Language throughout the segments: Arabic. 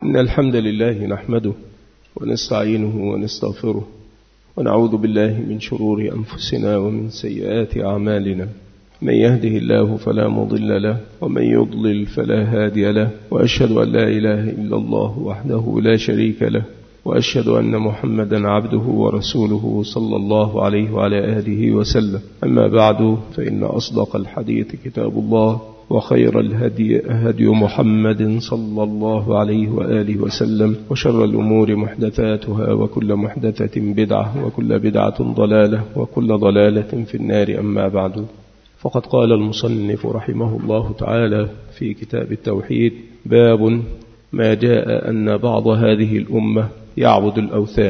إن الحمد لله نحمده ونستعينه ونستغفره ونعوذ بالله من شرور أنفسنا ومن سيئات أعمالنا. من يهده الله فلا مضل له ومن يضلل فلا هادي له، وأشهد أن لا إله إلا الله وحده لا شريك له، وأشهد أن محمدا عبده ورسوله صلى الله عليه وعلى آله وسلم. أما بعد، فإن أصدق الحديث كتاب الله، وخير الهدي هدي محمد صلى الله عليه وآله وسلم، وشر الأمور محدثاتها، وكل محدثة بدعة، وكل بدعة ضلالة، وكل ضلالة في النار. أما بعد، فقد قال المصنف رحمه الله تعالى في كتاب التوحيد: باب ما جاء أن بعض هذه الأمة يعبد الأوثان.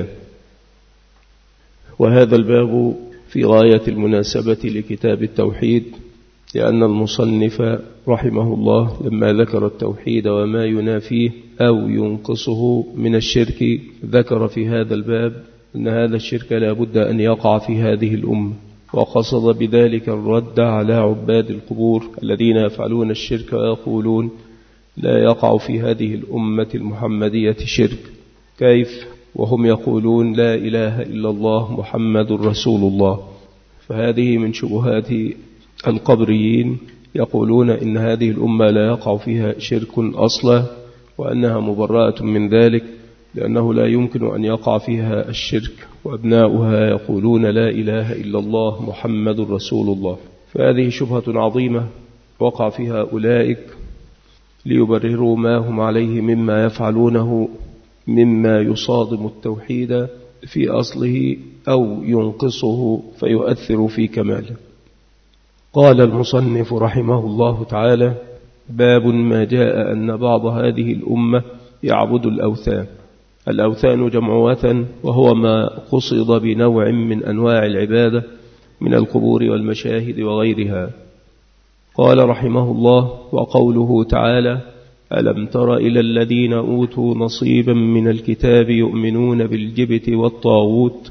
وهذا الباب في غاية المناسبة لكتاب التوحيد، لأن المصنف رحمه الله لما ذكر التوحيد وما ينافيه أو ينقصه من الشرك، ذكر في هذا الباب أن هذا الشرك لا بد أن يقع في هذه الأمة، وقصد بذلك الرد على عباد القبور الذين يفعلون الشرك ويقولون لا يقع في هذه الأمة المحمدية شرك. كيف وهم يقولون لا إله إلا الله محمد رسول الله؟ فهذه من شبهات القبريين، يقولون إن هذه الأمة لا يقع فيها شرك أصلا، وأنها مبرأة من ذلك، لأنه لا يمكن أن يقع فيها الشرك، وأبناؤها يقولون لا إله إلا الله محمد رسول الله. فهذه شبهة عظيمة وقع فيها أولئك ليبرروا ما هم عليه مما يفعلونه مما يصادم التوحيد في أصله أو ينقصه فيؤثر في كماله. قال المصنف رحمه الله تعالى: باب ما جاء أن بعض هذه الأمة يعبد الأوثان. الأوثان جمع وثن، وهو ما قصد بنوع من أنواع العبادة من القبور والمشاهد وغيرها. قال رحمه الله: وقوله تعالى: ألم تر إلى الذين أوتوا نصيبا من الكتاب يؤمنون بالجبت والطاغوت.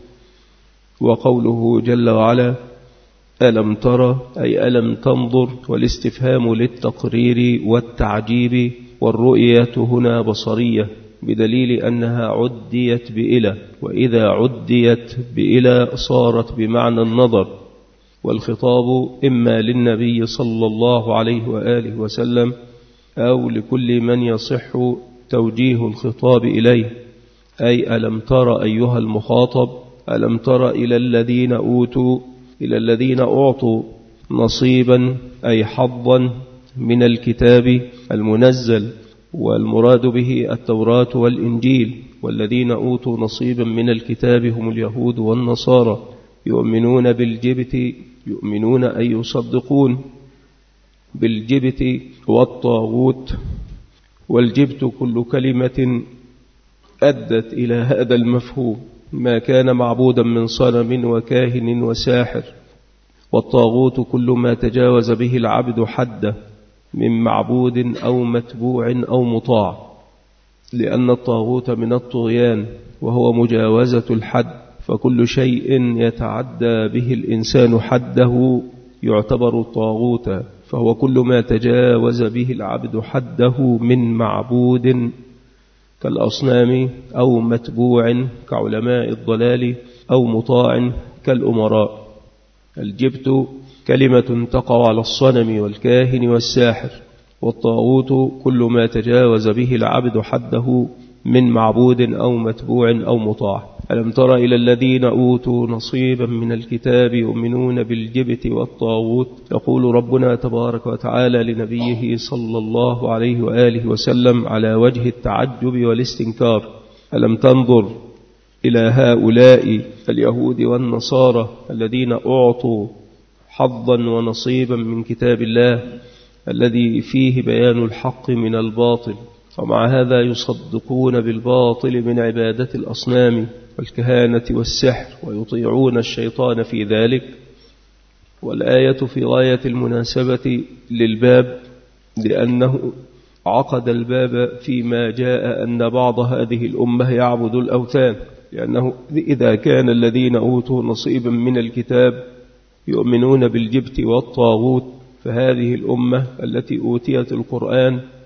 وقوله جل وعلا: ألم تر أي ألم تنظر، والاستفهام للتقرير والتعجيب، والرؤية هنا بصرية بدليل أنها عديت بإلى، وإذا عديت بإلى صارت بمعنى النظر، والخطاب إما للنبي صلى الله عليه وآله وسلم أو لكل من يصح توجيه الخطاب إليه، أي ألم تر أيها المخاطب، ألم تر إلى الذين أعطوا نصيبا أي حظا من الكتاب المنزل، والمراد به التوراة والإنجيل. والذين أوتوا نصيبا من الكتاب هم اليهود والنصارى، يؤمنون بالجبت، يؤمنون أي يصدقون بالجبت والطاغوت. والجبت كل كلمة أدت إلى هذا المفهوم، ما كان معبودا من صنم وكاهن وساحر. والطاغوت كل ما تجاوز به العبد حده من معبود أو متبوع أو مطاع، لأن الطاغوت من الطغيان وهو مجاوزة الحد، فكل شيء يتعدى به الإنسان حده يعتبر طاغوتا، فهو كل ما تجاوز به العبد حده من معبود كالأصنام أو متبوع كعلماء الضلال أو مطاع كالأمراء. الجبت كلمة تقع على الصنم والكاهن والساحر، والطاغوت كل ما تجاوز به العبد حده من معبود أو متبوع أو مطاع. ألم تر إلى الذين أوتوا نصيبا من الكتاب يؤمنون بالجبت والطاغوت. يقول ربنا تبارك وتعالى لنبيه صلى الله عليه وآله وسلم على وجه التعجب والاستنكار: ألم تنظر إلى هؤلاء اليهود والنصارى الذين أعطوا حظا ونصيبا من كتاب الله الذي فيه بيان الحق من الباطل، ومع هذا يصدقون بالباطل من عبادة الأصنام والكهانة والسحر، ويطيعون الشيطان في ذلك. والآية في غاية المناسبة للباب، لأنه عقد الباب فيما جاء أن بعض هذه الأمة يعبد الأوثان، لأنه إذا كان الذين أوتوا نصيبا من الكتاب يؤمنون بالجبت والطاغوت، فهذه الأمة التي أوتيت القرآن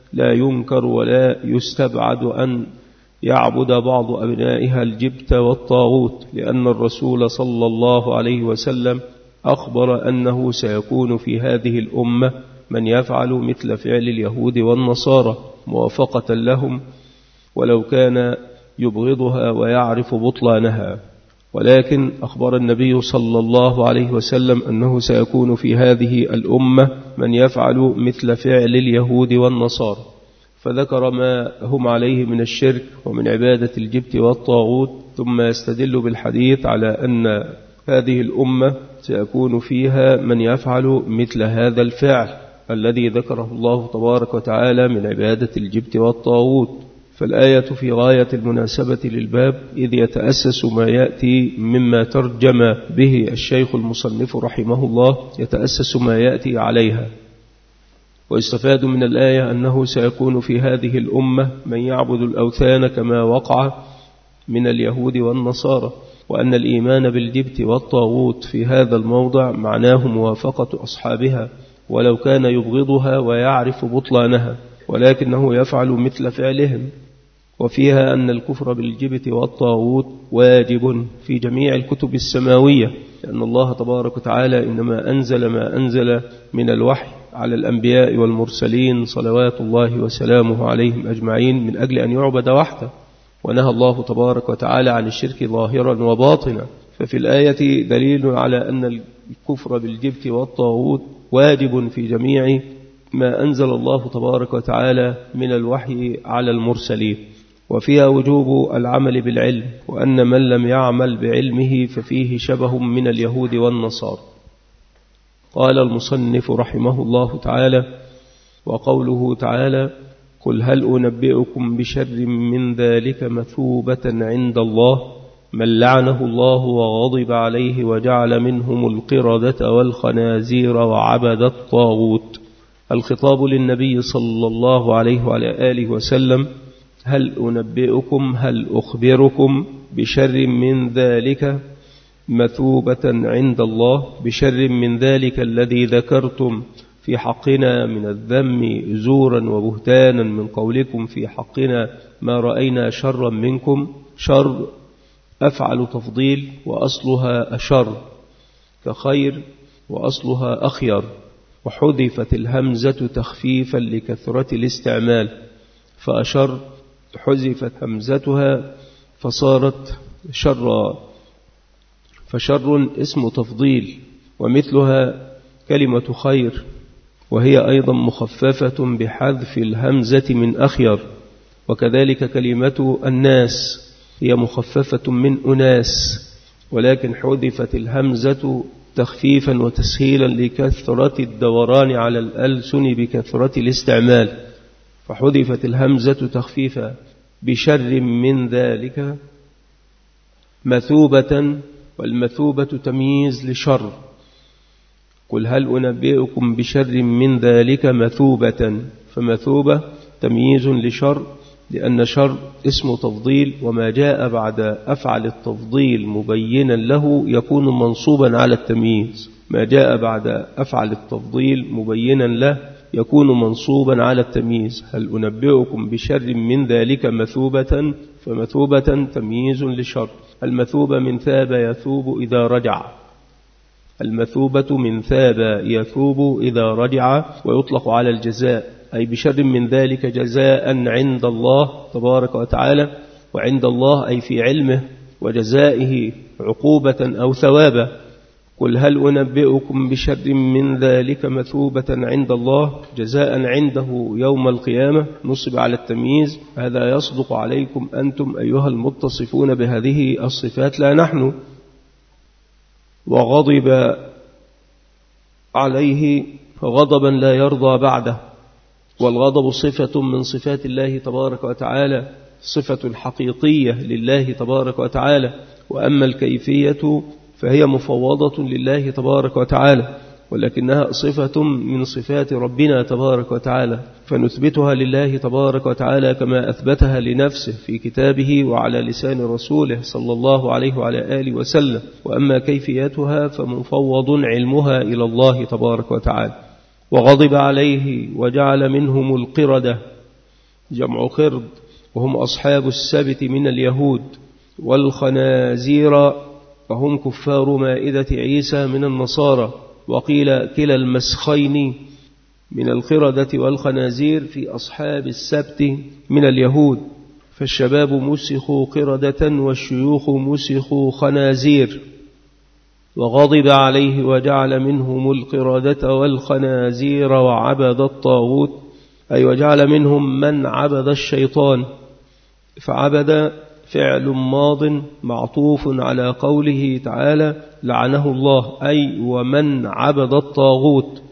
لا ينكر ولا يستبعد أن يعبد بعض أبنائها الجبت والطاغوت، لأن الرسول صلى الله عليه وسلم أخبر أنه سيكون في هذه الأمة من يفعل مثل فعل اليهود والنصارى موافقة لهم، ولو كان يبغضها ويعرف بطلانها. ولكن أخبر النبي صلى الله عليه وسلم أنه سيكون في هذه الأمة من يفعل مثل فعل اليهود والنصارى، فذكر ما هم عليه من الشرك ومن عبادة الجبت والطاغوت، ثم يستدل بالحديث على أن هذه الأمة سيكون فيها من يفعل مثل هذا الفعل الذي ذكره الله تبارك وتعالى من عبادة الجبت والطاغوت. فالآية في غاية المناسبة للباب، إذ يتأسس ما يأتي مما ترجم به الشيخ المصنف رحمه الله، يتأسس ما يأتي عليها. ويستفاد من الآية أنه سيكون في هذه الأمة من يعبد الأوثان كما وقع من اليهود والنصارى، وأن الإيمان بالجبت والطاغوت في هذا الموضع معناه موافقة أصحابها ولو كان يبغضها ويعرف بطلانها، ولكنه يفعل مثل فعلهم. وفيها أن الكفر بالجبت والطاغوت واجب في جميع الكتب السماوية، لأن الله تبارك وتعالى إنما أنزل ما أنزل من الوحي على الأنبياء والمرسلين صلوات الله وسلامه عليهم أجمعين من أجل أن يعبد وحده، ونهى الله تبارك وتعالى عن الشرك ظاهرا وباطنا. ففي الآية دليل على أن الكفر بالجبت والطاغوت واجب في جميع ما أنزل الله تبارك وتعالى من الوحي على المرسلين. وفيها وجوب العمل بالعلم، وأن من لم يعمل بعلمه ففيه شبه من اليهود والنصارى. قال المصنف رحمه الله تعالى: وقوله تعالى: قل هل أنبئكم بشر من ذلك مثوبة عند الله من لعنه الله وغضب عليه وجعل منهم القردة والخنازير وعبد الطاغوت. الخطاب للنبي صلى الله عليه وعلى آله وسلم: هل أنبئكم، هل أخبركم بشر من ذلك مثوبة عند الله، بشر من ذلك الذي ذكرتم في حقنا من الذم زورا وبهتانا من قولكم في حقنا ما رأينا شرا منكم. شر أفعل تفضيل وأصلها أشر، كخير وأصلها أخير، وحذفت الهمزة تخفيفا لكثرة الاستعمال، فأشر حذفت همزتها فصارت شرا، فشر اسم تفضيل. ومثلها كلمة خير، وهي أيضا مخففة بحذف الهمزة من أخير. وكذلك كلمة الناس هي مخففة من أناس، ولكن حذفت الهمزة تخفيفا وتسهيلا لكثرة الدوران على الألسن بكثرة الاستعمال، فحذفت الهمزة تخفيفا. بشر من ذلك مثوبة، والمثوبة تمييز لشر. قل هل أنبئكم بشر من ذلك مثوبة، فمثوبة تمييز لشر، لأن شر اسم تفضيل، وما جاء بعد أفعل التفضيل مبينا له يكون منصوبا على التمييز. ما جاء بعد أفعل التفضيل مبينا له يكون منصوبا على التمييز. هل أنبئكم بشر من ذلك مثوبة، فمثوبة تمييز لشر. المثوبة من ثاب يثوب إذا رجع، المثوبة من ثاب يثوب إذا رجع، ويطلق على الجزاء، أي بشر من ذلك جزاء عند الله تبارك وتعالى، وعند الله أي في علمه وجزائه عقوبة أو ثوابا. قل هل أنبئكم بشر من ذلك مثوبة عند الله، جزاء عنده يوم القيامة، نصب على التمييز. هذا يصدق عليكم أنتم أيها المتصفون بهذه الصفات لا نحن. وغضب عليه غضبا لا يرضى بعده، والغضب صفة من صفات الله تبارك وتعالى، صفة حقيقية لله تبارك وتعالى. وأما الكيفية فهي مفوضة لله تبارك وتعالى، ولكنها صفة من صفات ربنا تبارك وتعالى، فنثبتها لله تبارك وتعالى كما أثبتها لنفسه في كتابه وعلى لسان رسوله صلى الله عليه وعلى آله وسلم. وأما كيفيتها فمفوض علمها إلى الله تبارك وتعالى. وغضب عليه وجعل منهم القردة، جمع قرد، وهم أصحاب السبت من اليهود، والخنازير وهم كفار مائدة عيسى من النصارى. وقيل كلا المسخين من القردة والخنازير في أصحاب السبت من اليهود، فالشباب مسخوا قردة والشيوخ مسخوا خنازير. وغضب عليه وجعل منهم القردة والخنازير وعبد الطاغوت، أي وجعل منهم من عبد الشيطان. فعبد فعل ماض معطوف على قوله تعالى لعنه الله، أي ومن عبد الطاغوت،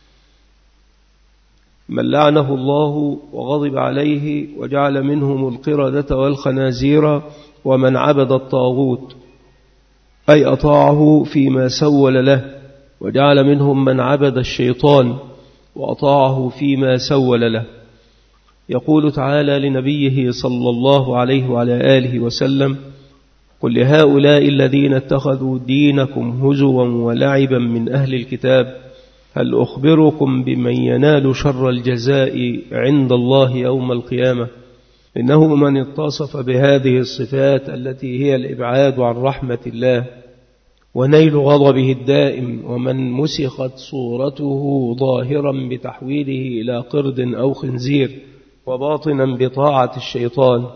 من لعنه الله وغضب عليه وجعل منهم القردة والخنازير ومن عبد الطاغوت، أي أطاعه فيما سول له، وجعل منهم من عبد الشيطان وأطاعه فيما سول له. يقول تعالى لنبيه صلى الله عليه وعلى آله وسلم: قل لهؤلاء الذين اتخذوا دينكم هزوا ولعبا من أهل الكتاب هل أخبركم بمن ينال شر الجزاء عند الله يوم القيامة؟ إنه من اتصف بهذه الصفات التي هي الإبعاد عن رحمة الله ونيل غضبه الدائم، ومن مسخت صورته ظاهرا بتحويله إلى قرد أو خنزير، وباطنا بطاعة الشيطان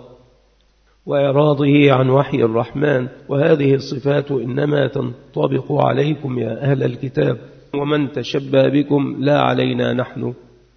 وإعراضه عن وحي الرحمن. وهذه الصفات إنما تنطبق عليكم يا أهل الكتاب، ومن تشبه بكم لا علينا نحن،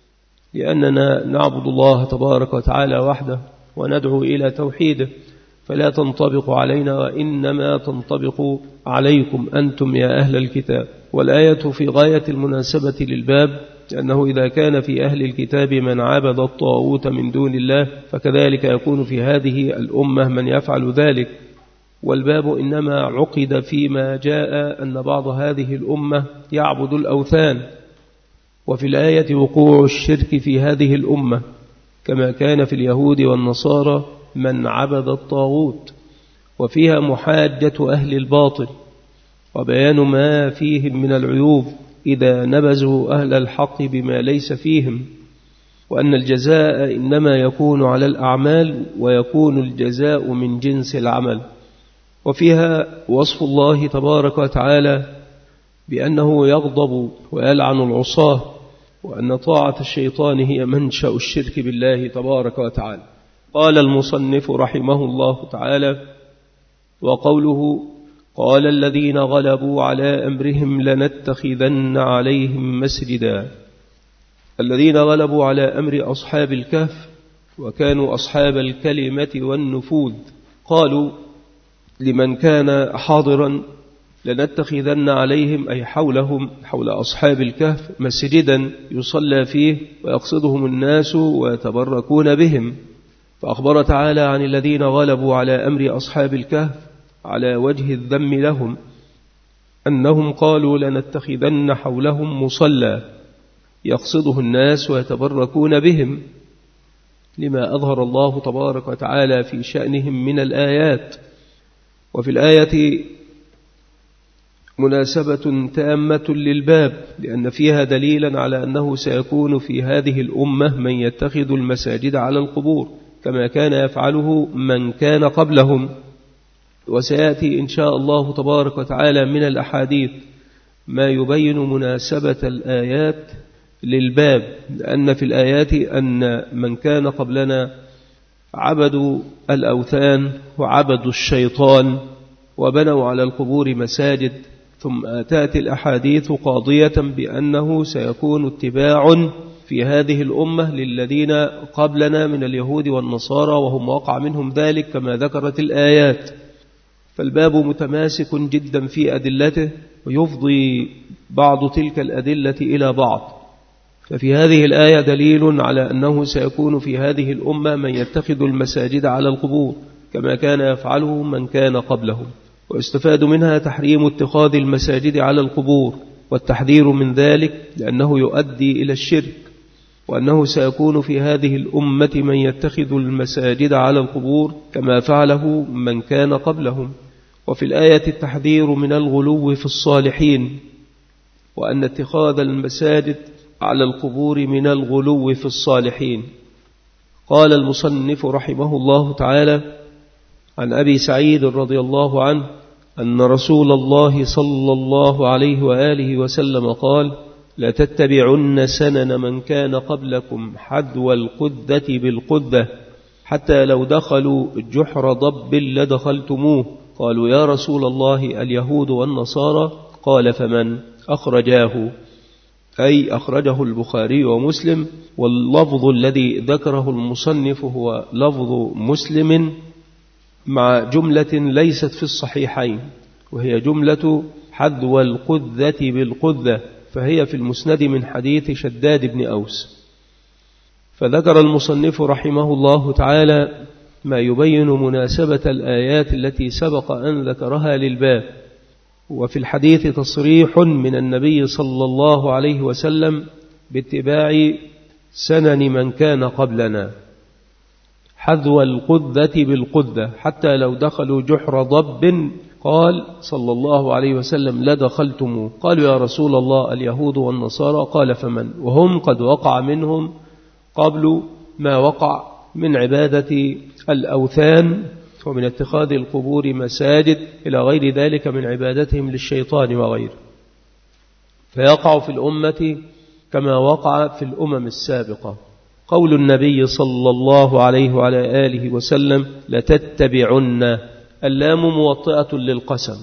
لأننا نعبد الله تبارك وتعالى وحده وندعو إلى توحيده، فلا تنطبق علينا وإنما تنطبق عليكم أنتم يا أهل الكتاب. والآية في غاية المناسبة للباب، لأنه إذا كان في أهل الكتاب من عبد الطاغوت من دون الله، فكذلك يكون في هذه الأمة من يفعل ذلك. والباب إنما عقد فيما جاء أن بعض هذه الأمة يعبد الأوثان، وفي الآية وقوع الشرك في هذه الأمة كما كان في اليهود والنصارى من عبد الطاغوت، وفيها محاجة أهل الباطل وبيان ما فيهم من العيوب إذا نبذوا أهل الحق بما ليس فيهم، وأن الجزاء إنما يكون على الأعمال، ويكون الجزاء من جنس العمل. وفيها وصف الله تبارك وتعالى بأنه يغضب ويلعن العصاة، وأن طاعة الشيطان هي منشأ الشرك بالله تبارك وتعالى. قال المصنف رحمه الله تعالى: وقوله قال الذين غلبوا على أمرهم لنتخذن عليهم مسجدا. الذين غلبوا على أمر أصحاب الكهف وكانوا أصحاب الكلمة والنفوذ، قالوا لمن كان حاضرا لنتخذن عليهم أي حولهم، حول أصحاب الكهف، مسجدا يصلى فيه ويقصدهم الناس ويتبركون بهم. فأخبر تعالى عن الذين غلبوا على أمر أصحاب الكهف على وجه الذم لهم، أنهم قالوا لنتخذن حولهم مصلى يقصده الناس ويتبركون بهم، لما أظهر الله تبارك وتعالى في شأنهم من الآيات. وفي الآية مناسبة تامة للباب، لأن فيها دليلا على أنه سيكون في هذه الأمة من يتخذ المساجد على القبور كما كان يفعله من كان قبلهم. وسيأتي إن شاء الله تبارك وتعالى من الأحاديث ما يبين مناسبة الآيات للباب، لأن في الآيات أن من كان قبلنا عبدوا الأوثان وعبدوا الشيطان وبنوا على القبور مساجد، ثم تأتي الأحاديث قاضية بأنه سيكون اتباع في هذه الأمة للذين قبلنا من اليهود والنصارى، وهم وقع منهم ذلك كما ذكرت الآيات. فالباب متماسك جدا في أدلته، ويفضي بعض تلك الأدلة إلى بعض. ففي هذه الآية دليل على أنه سيكون في هذه الأمة من يتخذ المساجد على القبور كما كان يفعله من كان قبلهم. ويستفاد منها تحريم اتخاذ المساجد على القبور والتحذير من ذلك، لأنه يؤدي إلى الشرك، وأنه سيكون في هذه الأمة من يتخذ المساجد على القبور كما فعله من كان قبلهم. وفي الآية التحذير من الغلو في الصالحين، وأن اتخاذ المساجد على القبور من الغلو في الصالحين. قال المصنف رحمه الله تعالى: عن أبي سعيد رضي الله عنه أن رسول الله صلى الله عليه وآله وسلم قال: لتتبعن سنن من كان قبلكم حذو القذة بالقذة حتى لو دخلوا جحر ضب لدخلتموه. قالوا: يا رسول الله اليهود والنصارى؟ قال: فمن؟ أخرجاه، أي أخرجه البخاري ومسلم، واللفظ الذي ذكره المصنف هو لفظ مسلم مع جملة ليست في الصحيحين، وهي جملة حذو القذة بالقذة، فهي في المسند من حديث شداد بن أوس. فذكر المصنف رحمه الله تعالى ما يبين مناسبة الآيات التي سبق أن ذكرها للباب. وفي الحديث تصريح من النبي صلى الله عليه وسلم باتباع سنن من كان قبلنا، حذو القذة بالقذة حتى لو دخلوا جحر ضب، قال صلى الله عليه وسلم: لدخلتموه. قالوا: يا رسول الله اليهود والنصارى؟ قال: فمن؟ وهم قد وقع منهم قبل ما وقع من عبادة الأوثان ومن اتخاذ القبور مساجد إلى غير ذلك من عبادتهم للشيطان وغيره، فيقع في الأمة كما وقع في الأمم السابقة. قول النبي صلى الله عليه وعلى آله وسلم: لتتبعن، اللام موطئة للقسم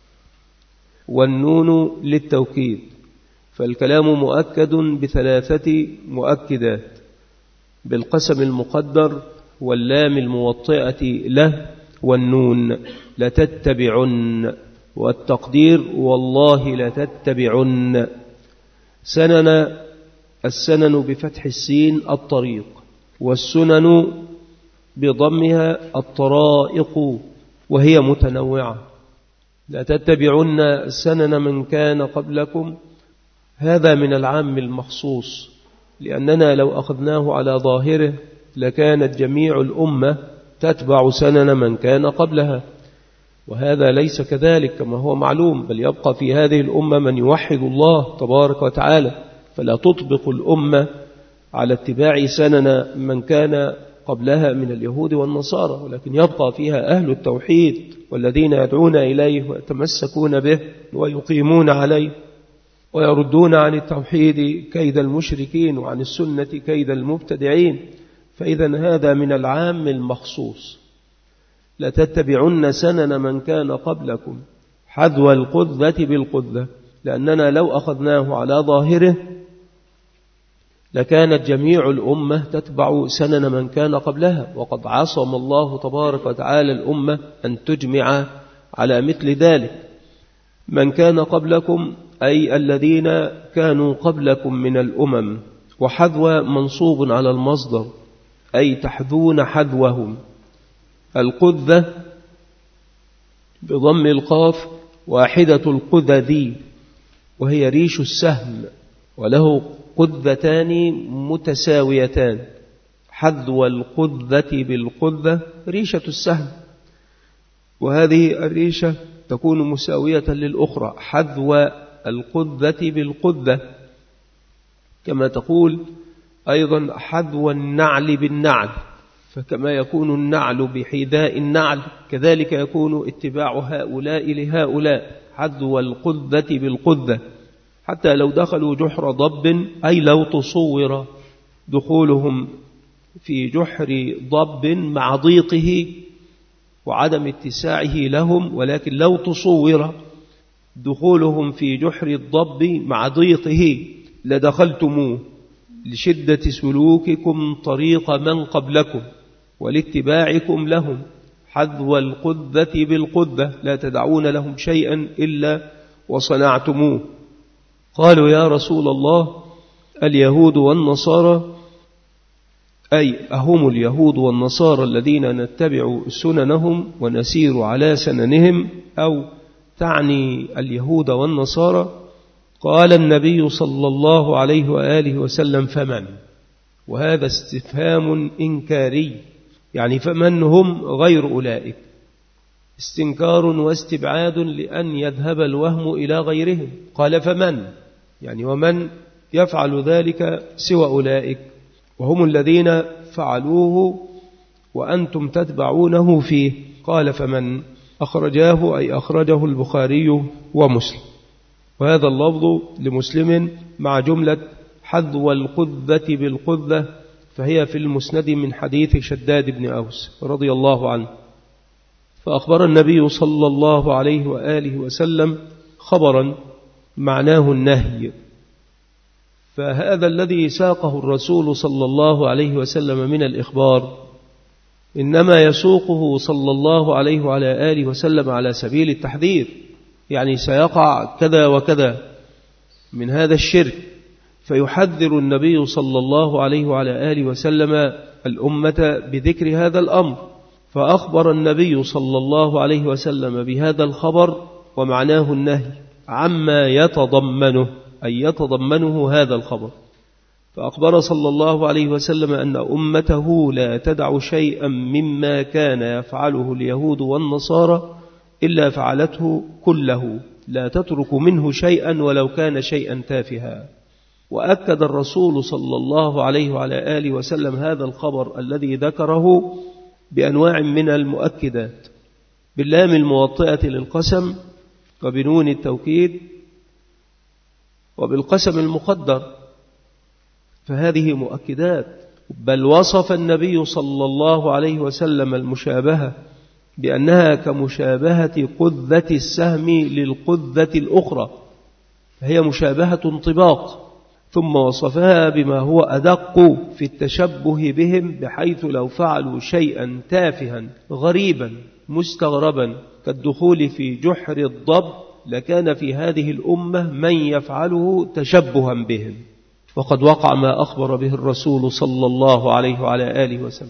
والنون للتوكيد، فالكلام مؤكد بثلاثة مؤكدات: بالقسم المقدر واللام الموطئة له والنون. لتتبعن، والتقدير: والله لتتبعن. سنن، السنن بفتح السين الطريق، والسنن بضمها الطرائق، وهي متنوعة. لتتبعن سنن من كان قبلكم، هذا من العام المخصوص، لأننا لو أخذناه على ظاهره لكانت جميع الأمة تتبع سنن من كان قبلها، وهذا ليس كذلك كما هو معلوم، بل يبقى في هذه الأمة من يوحد الله تبارك وتعالى، فلا تطبق الأمة على اتباع سنن من كان قبلها من اليهود والنصارى، ولكن يبقى فيها أهل التوحيد والذين يدعون إليه ويتمسكون به ويقيمون عليه ويردون عن التوحيد كيد المشركين وعن السنة كيد المبتدعين. فإذا هذا من العام المخصوص: لتتبعن سنن من كان قبلكم حذو القذة بالقذة، لأننا لو أخذناه على ظاهره لكانت جميع الأمة تتبع سنن من كان قبلها، وقد عصم الله تبارك وتعالى الأمة أن تجمع على مثل ذلك. من كان قبلكم أي الذين كانوا قبلكم من الأمم، وحذو منصوب على المصدر أي تحذون حذوهم. القذة بضم القاف واحدة القذذ، وهي ريش السهم، وله قذتان متساويتان. حذو القذة بالقذة ريشة السهم، وهذه الريشة تكون مساوية للأخرى. حذو القذة بالقذة، كما تقول أيضا حذو النعل بالنعل، فكما يكون النعل بحذاء النعل كذلك يكون اتباع هؤلاء لهؤلاء. حذو القذة بالقذة حتى لو دخلوا جحر ضب، أي لو تصور دخولهم في جحر ضب مع ضيقه وعدم اتساعه لهم، ولكن لو تصور دخولهم في جحر الضب مع ضيقه لدخلتموه، لشدة سلوككم طريق من قبلكم ولاتباعكم لهم. حذو القذة بالقذة، لا تدعون لهم شيئا إلا وصنعتموه. قالوا: يا رسول الله اليهود والنصارى؟ أي أهم اليهود والنصارى الذين نتبع سننهم ونسير على سننهم، أو تعني اليهود والنصارى؟ قال النبي صلى الله عليه وآله وسلم: فمن؟ وهذا استفهام إنكاري، يعني فمن هم غير أولئك؟ استنكار واستبعاد لأن يذهب الوهم إلى غيرهم. قال: فمن؟ يعني ومن يفعل ذلك سوى أولئك؟ وهم الذين فعلوه وأنتم تتبعونه فيه. قال فمن أخرجاه أي أخرجه البخاري ومسلم. وهذا اللفظ لمسلم مع جملة حذو القذة بالقذة، فهي في المسند من حديث شداد بن أوس رضي الله عنه. فأخبر النبي صلى الله عليه وآله وسلم خبرا معناه النهي، فهذا الذي ساقه الرسول صلى الله عليه وسلم من الإخبار إنما يسوقه صلى الله عليه وعلى آله وسلم على سبيل التحذير، يعني سيقع كذا وكذا من هذا الشرك، فيحذر النبي صلى الله عليه وعلى آله وسلم الأمة بذكر هذا الأمر. فأخبر النبي صلى الله عليه وسلم بهذا الخبر ومعناه النهي عما يتضمنه، أي يتضمنه هذا الخبر. فأخبر صلى الله عليه وسلم أن أمته لا تدع شيئا مما كان يفعله اليهود والنصارى إلا فعلته كله، لا تترك منه شيئا ولو كان شيئا تافها. وأكد الرسول صلى الله عليه وعلى آله وسلم هذا الخبر الذي ذكره بأنواع من المؤكدات، باللام الموطئة للقسم وبنون التوكيد وبالقسم المقدر، فهذه مؤكدات. بل وصف النبي صلى الله عليه وسلم المشابهة بأنها كمشابهة قذة السهم للقذة الأخرى، فهي مشابهة انطباق. ثم وصفها بما هو أدق في التشبه بهم، بحيث لو فعلوا شيئا تافها غريبا مستغربا كالدخول في جحر الضب لكان في هذه الأمة من يفعله تشبها بهم، وقد وقع ما أخبر به الرسول صلى الله عليه وعلى آله وسلم.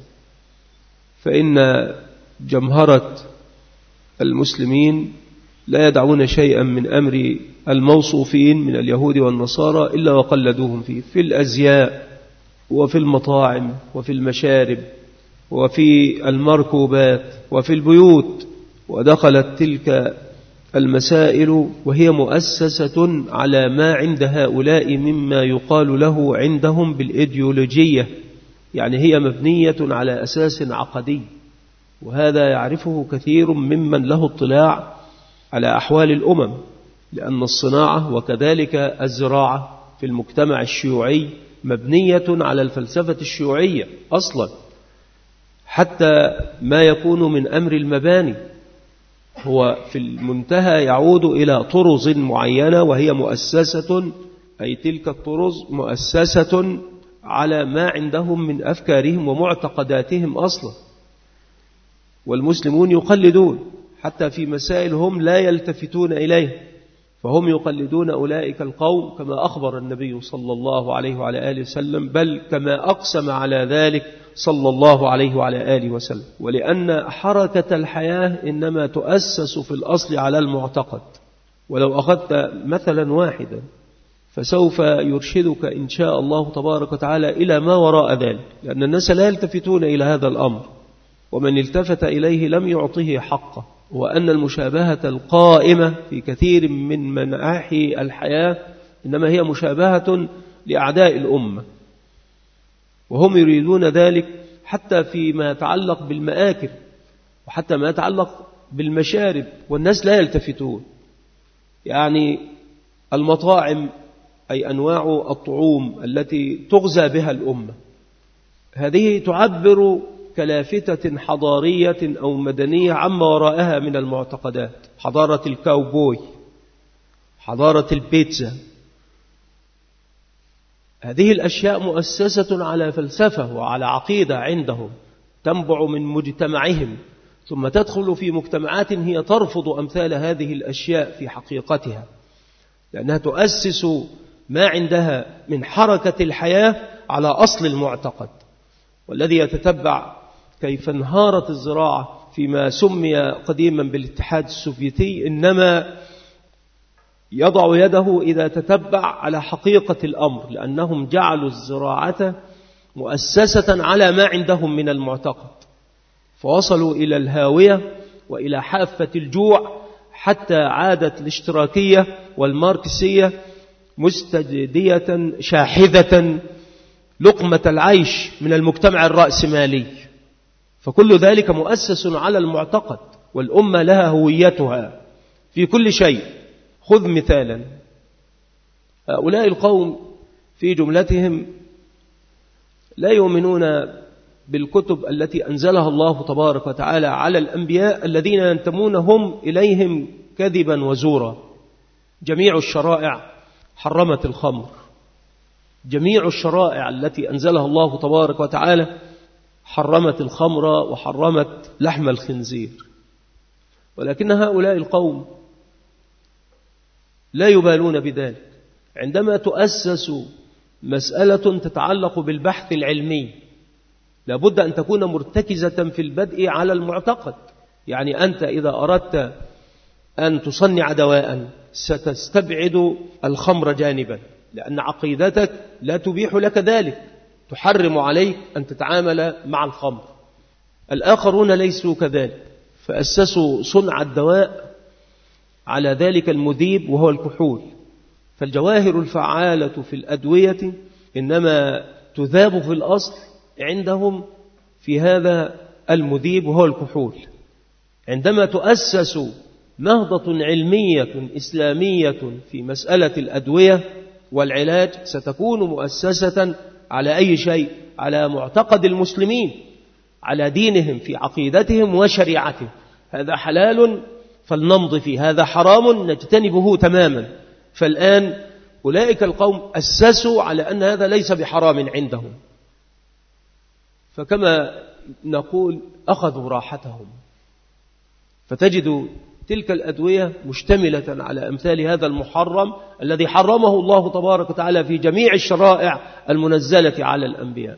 فإن جمهرة المسلمين لا يدعون شيئا من أمر الموصوفين من اليهود والنصارى إلا وقلدوهم فيه، في الأزياء وفي المطاعم وفي المشارب وفي المركوبات وفي البيوت. ودخلت تلك المسائل وهي مؤسسة على ما عند هؤلاء مما يقال له عندهم بالإيديولوجية، يعني هي مبنية على أساس عقدي، وهذا يعرفه كثير ممن له اطلاع على أحوال الأمم، لأن الصناعة وكذلك الزراعة في المجتمع الشيوعي مبنية على الفلسفة الشيوعية أصلا. حتى ما يكون من أمر المباني هو في المنتهى يعود إلى طرز معينة، وهي مؤسسة، أي تلك الطرز مؤسسة على ما عندهم من أفكارهم ومعتقداتهم أصلا. والمسلمون يقلدون حتى في مسائل هم لا يلتفتون إليه، فهم يقلدون أولئك القوم كما أخبر النبي صلى الله عليه وعلى آله وسلم، بل كما أقسم على ذلك صلى الله عليه وعلى آله وسلم. ولأن حركة الحياة إنما تؤسس في الأصل على المعتقد. ولو أخذت مثلا واحدا فسوف يرشدك إن شاء الله تبارك وتعالى إلى ما وراء ذلك، لأن الناس لا يلتفتون إلى هذا الأمر، ومن التفت إليه لم يعطه حقه. وأن المشابهة القائمة في كثير من مناحي الحياة إنما هي مشابهة لأعداء الأمة، وهم يريدون ذلك حتى فيما يتعلق بالمآكل وحتى ما يتعلق بالمشارب، والناس لا يلتفتون. يعني المطاعم أي أنواع الطعوم التي تغزى بها الأمة، هذه تعبر كلافتة حضارية أو مدنية عما وراءها من المعتقدات، حضارة الكاوبوي، حضارة البيتزا. هذه الأشياء مؤسسة على فلسفة وعلى عقيدة عندهم تنبع من مجتمعهم، ثم تدخل في مجتمعات هي ترفض أمثال هذه الأشياء في حقيقتها، لأنها تؤسس ما عندها من حركة الحياة على أصل المعتقد. والذي يتتبع كيف انهارت الزراعة فيما سمي قديما بالاتحاد السوفيتي إنما يضع يده إذا تتبع على حقيقة الأمر، لأنهم جعلوا الزراعة مؤسسة على ما عندهم من المعتقد، فوصلوا إلى الهاوية وإلى حافة الجوع، حتى عادت الاشتراكية والماركسية مستجدية شاحذة لقمة العيش من المجتمع الرأسمالي. فكل ذلك مؤسس على المعتقد، والأمة لها هويتها في كل شيء. خذ مثالا، هؤلاء القوم في جملتهم لا يؤمنون بالكتب التي أنزلها الله تبارك وتعالى على الأنبياء الذين ينتمون هم إليهم كذبا وزورا. جميع الشرائع حرمت الخمر، جميع الشرائع التي أنزلها الله تبارك وتعالى حرمت الخمر وحرمت لحم الخنزير. ولكن هؤلاء القوم لا يبالون بذلك. عندما تؤسس مسألة تتعلق بالبحث العلمي لابد أن تكون مرتكزة في البدء على المعتقد. يعني أنت إذا أردت أن تصنع دواء ستستبعد الخمر جانبا، لأن عقيدتك لا تبيح لك ذلك، تحرم عليك أن تتعامل مع الخمر. الآخرون ليسوا كذلك، فأسسوا صنع الدواء على ذلك المذيب وهو الكحول. فالجواهر الفعالة في الأدوية إنما تذاب في الأصل عندهم في هذا المذيب وهو الكحول. عندما تؤسس نهضة علمية إسلامية في مسألة الأدوية والعلاج ستكون مؤسسة على أي شيء؟ على معتقد المسلمين، على دينهم في عقيدتهم وشريعتهم. هذا حلال فلنمضي فيه، هذا حرام نجتنبه تماما. فالآن أولئك القوم أسسوا على أن هذا ليس بحرام عندهم، فكما نقول أخذوا راحتهم. فتجد تلك الأدوية مشتملة على أمثال هذا المحرم الذي حرمه الله تبارك وتعالى في جميع الشرائع المنزلة على الأنبياء.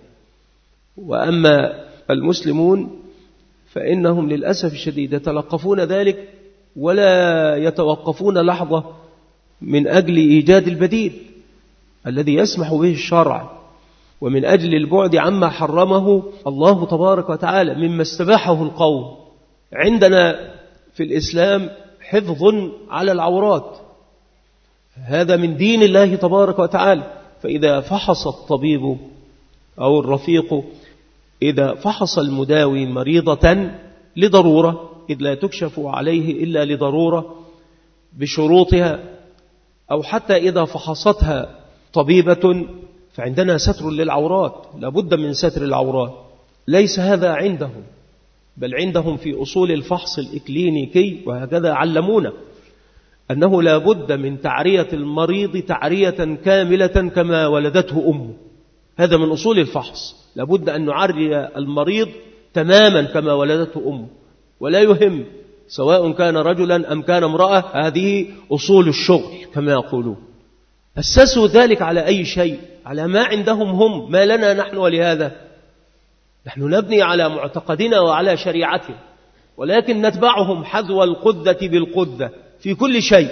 وأما المسلمون فإنهم للأسف الشديد يتلقفون ذلك ولا يتوقفون لحظة من أجل إيجاد البديل الذي يسمح به الشرع، ومن أجل البعد عما حرمه الله تبارك وتعالى مما استباحه القوم. عندنا في الإسلام حفظ على العورات، هذا من دين الله تبارك وتعالى. فإذا فحص الطبيب أو الرفيق، إذا فحص المداوي مريضة لضرورة، إذ لا تكشف عليه إلا لضرورة بشروطها، أو حتى إذا فحصتها طبيبة، فعندنا ستر للعورات، لابد من ستر العورات. ليس هذا عندهم، بل عندهم في أصول الفحص الإكلينيكي وهكذا علمونا أنه لابد من تعرية المريض تعرية كاملة كما ولدته أمه. هذا من أصول الفحص، لابد أن نعري المريض تماما كما ولدته أمه، ولا يهم سواء كان رجلا أم كان امرأة. هذه أصول الشغل كما يقولون. أسسوا ذلك على أي شيء؟ على ما عندهم هم، ما لنا نحن. ولهذا نحن نبني على معتقدنا وعلى شريعتنا، ولكن نتبعهم حذو القدة بالقدة في كل شيء.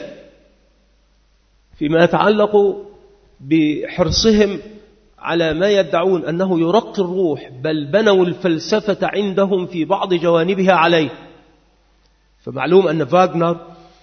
فيما يتعلق بحرصهم على ما يدعون أنه يرقي الروح، بل بنوا الفلسفة عندهم في بعض جوانبها عليه. فمعلوم أن فاغنر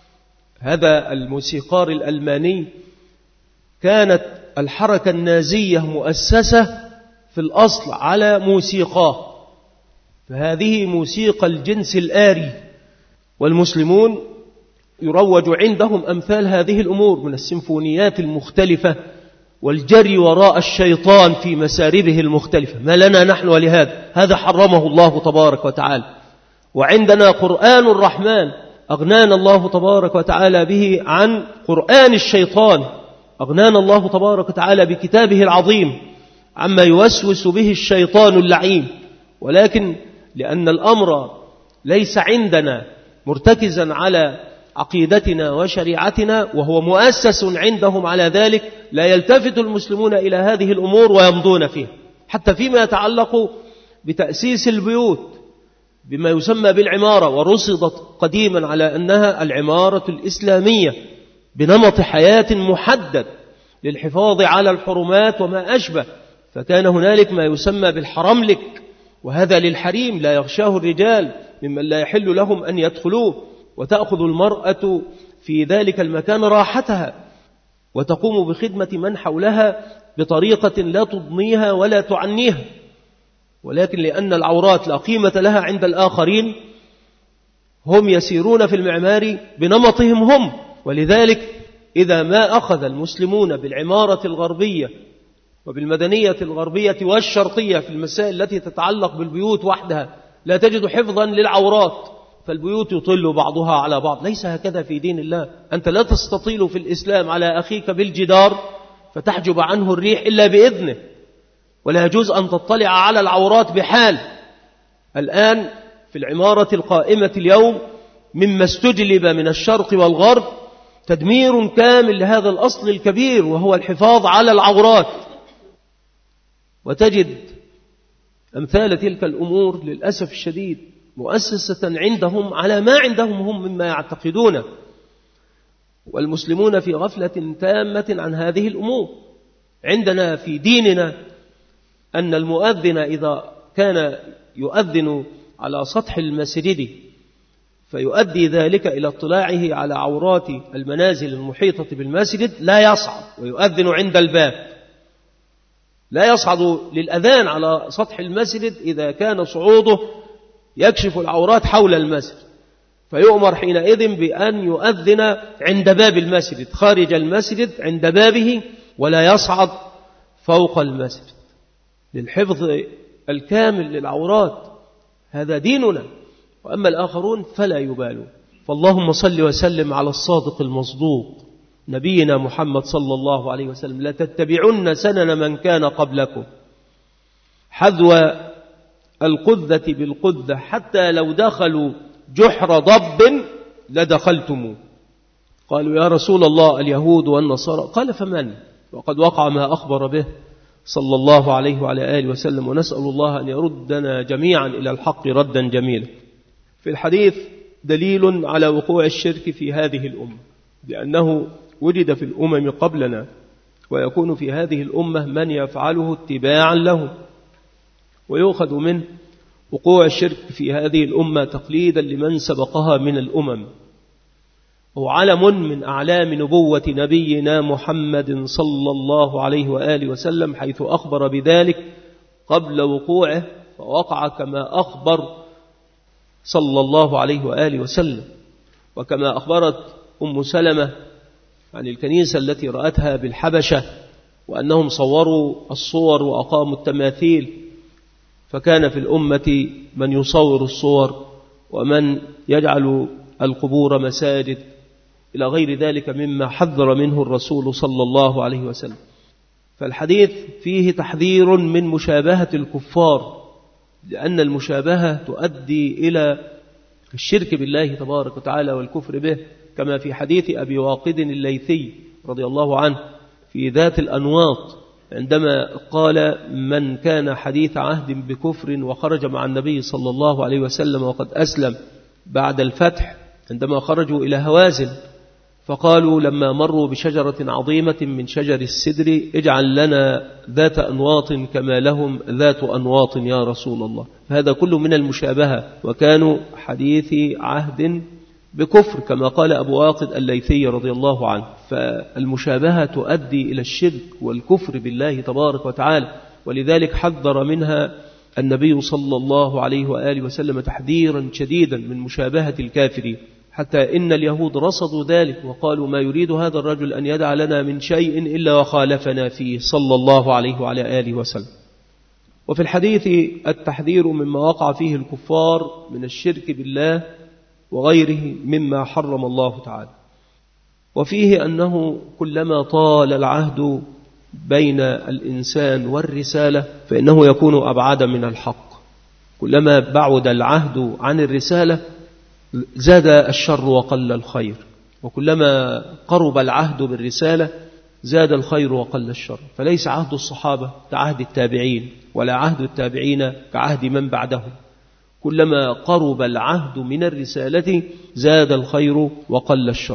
هذا الموسيقار الألماني كانت الحركة النازية مؤسسة في الأصل على موسيقاه، فهذه موسيقى الجنس الآري، والمسلمون يروج عندهم أمثال هذه الأمور من السيمفونيات المختلفة والجري وراء الشيطان في مساربه المختلفة. ما لنا نحن ولهذا؟ هذا حرمه الله تبارك وتعالى. وعندنا قرآن الرحمن أغنانا الله تبارك وتعالى به عن قرآن الشيطان، أغنانا الله تبارك وتعالى بكتابه العظيم عما يوسوس به الشيطان اللعين. ولكن لأن الأمر ليس عندنا مرتكزا على عقيدتنا وشريعتنا، وهو مؤسس عندهم على ذلك، لا يلتفت المسلمون إلى هذه الأمور ويمضون فيها. حتى فيما يتعلق بتأسيس البيوت بما يسمى بالعمارة، ورصدت قديما على أنها العمارة الإسلامية بنمط حياة محدد للحفاظ على الحرمات وما أشبه. فكان هنالك ما يسمى بالحرملك، وهذا للحريم لا يغشاه الرجال ممن لا يحل لهم أن يدخلوه، وتأخذ المرأة في ذلك المكان راحتها وتقوم بخدمة من حولها بطريقة لا تضنيها ولا تعنيها، ولكن لأن العورات لا قيمة لها عند الآخرين هم يسيرون في المعمار بنمطهم هم. ولذلك إذا ما أخذ المسلمون بالعمارة الغربية وبالمدنية الغربية والشرقية في المسائل التي تتعلق بالبيوت وحدها لا تجد حفظا للعورات، فالبيوت يطل بعضها على بعض. ليس هكذا في دين الله. أنت لا تستطيل في الإسلام على أخيك بالجدار فتحجب عنه الريح إلا بإذنه، ولا يجوز أن تطلع على العورات بحال. الآن في العمارة القائمة اليوم مما استجلب من الشرق والغرب تدمير كامل لهذا الأصل الكبير وهو الحفاظ على العورات. وتجد أمثال تلك الأمور للأسف الشديد مؤسسة عندهم على ما عندهم هم مما يعتقدونه، والمسلمون في غفلة تامة عن هذه الأمور. عندنا في ديننا أن المؤذن إذا كان يؤذن على سطح المسجد فيؤدي ذلك إلى اطلاعه على عورات المنازل المحيطة بالمسجد لا يصعد ويؤذن عند الباب، لا يصعد للأذان على سطح المسجد إذا كان صعوده يكشف العورات حول المسجد، فيؤمر حينئذ بأن يؤذن عند باب المسجد خارج المسجد عند بابه، ولا يصعد فوق المسجد للحفظ الكامل للعورات. هذا ديننا. وأما الآخرون فلا يبالون. فاللهم صل وسلم على الصادق المصدوق نبينا محمد صلى الله عليه وسلم: لا تتبعن سنن من كان قبلكم حذو القذة بالقذة حتى لو دخلوا جحر ضب لدخلتموه. قالوا: يا رسول الله اليهود والنصارى؟ قال: فمن؟ وقد وقع ما أخبر به صلى الله عليه وعلى آله وسلم، ونسأل الله أن يردنا جميعا إلى الحق ردا جميلا. في الحديث دليل على وقوع الشرك في هذه الأمة، لأنه وجد في الأمم قبلنا ويكون في هذه الأمة من يفعله اتباعا له، ويؤخذ منه وقوع الشرك في هذه الأمة تقليدا لمن سبقها من الأمم. هو علم من أعلام نبوة نبينا محمد صلى الله عليه وآله وسلم، حيث أخبر بذلك قبل وقوعه فوقع كما أخبر صلى الله عليه وآله وسلم. وكما أخبرت أم سلمة عن الكنيسة التي رأتها بالحبشة وأنهم صوروا الصور وأقاموا التماثيل، فكان في الأمة من يصور الصور ومن يجعل القبور مساجد إلى غير ذلك مما حذر منه الرسول صلى الله عليه وسلم. فالحديث فيه تحذير من مشابهة الكفار، لأن المشابهة تؤدي إلى الشرك بالله تبارك وتعالى والكفر به، كما في حديث أبي واقد الليثي رضي الله عنه في ذات الأنواط عندما قال: من كان حديث عهد بكفر وخرج مع النبي صلى الله عليه وسلم وقد أسلم بعد الفتح، عندما خرجوا إلى هوازن فقالوا لما مروا بشجرة عظيمة من شجر السدر: اجعل لنا ذات أنواط كما لهم ذات أنواط يا رسول الله. فهذا كله من المشابهة، وكانوا حديث عهد بكفر كما قال أبو واقد الليثي رضي الله عنه. فالمشابهة تؤدي إلى الشرك والكفر بالله تبارك وتعالى، ولذلك حذر منها النبي صلى الله عليه وآله وسلم تحذيرا شديدا من مشابهة الكافرين، حتى إن اليهود رصدوا ذلك وقالوا: ما يريد هذا الرجل أن يدع لنا من شيء إلا وخالفنا فيه صلى الله عليه وعلى آله وسلم. وفي الحديث التحذير مما وقع فيه الكفار من الشرك بالله وغيره مما حرم الله تعالى. وفيه أنه كلما طال العهد بين الإنسان والرسالة فإنه يكون أبعد من الحق. كلما بعد العهد عن الرسالة زاد الشر وقل الخير، وكلما قرب العهد بالرسالة زاد الخير وقل الشر. فليس عهد الصحابة كعهد التابعين، ولا عهد التابعين كعهد من بعدهم. كلما قرب العهد من الرسالة زاد الخير وقل الشر.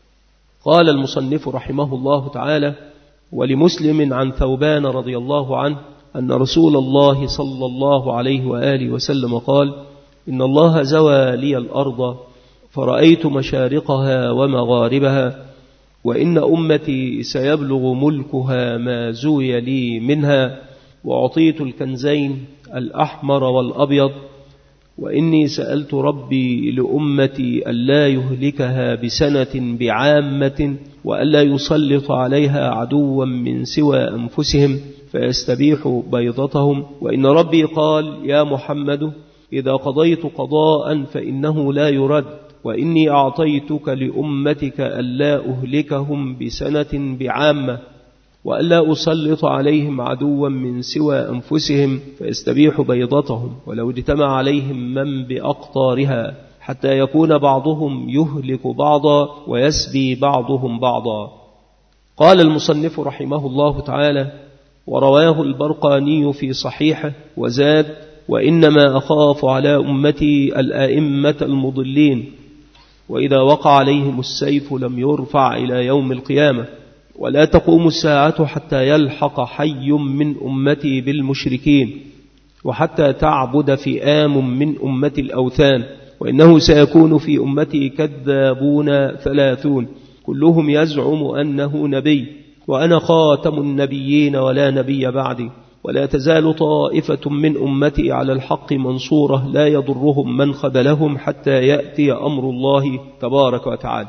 قال المصنف رحمه الله تعالى: ولمسلم عن ثوبان رضي الله عنه أن رسول الله صلى الله عليه وآله وسلم قال: إن الله زوى لي الأرض فرأيت مشارقها ومغاربها، وإن أمتي سيبلغ ملكها ما زوي لي منها، وأعطيت الكنزين الأحمر والأبيض، وإني سألت ربي لأمتي ألا يهلكها بسنة بعامة، وألا يسلط عليها عدوا من سوى أنفسهم فيستبيح بيضتهم. وإن ربي قال: يا محمد إذا قضيت قضاء فإنه لا يرد، وإني أعطيتك لأمتك ألا أهلكهم بسنة بعامة، وألا أسلط عليهم عدوا من سوى أنفسهم فيستبيح بيضتهم، ولو اجتمع عليهم من بأقطارها حتى يكون بعضهم يهلك بعضا ويسبي بعضهم بعضا. قال المصنف رحمه الله تعالى: ورواه البرقاني في صحيحه وزاد: وإنما أخاف على أمتي الآئمة المضلين، وإذا وقع عليهم السيف لم يرفع إلى يوم القيامة، ولا تقوم الساعة حتى يلحق حي من أمتي بالمشركين، وحتى تعبد فئام من أمتي الأوثان، وإنه سيكون في أمتي كذابون 30 كلهم يزعم أنه نبي، وأنا خاتم النبيين ولا نبي بعدي، ولا تزال طائفة من أمتي على الحق منصورة لا يضرهم من خذلهم حتى يأتي أمر الله تبارك وتعالى.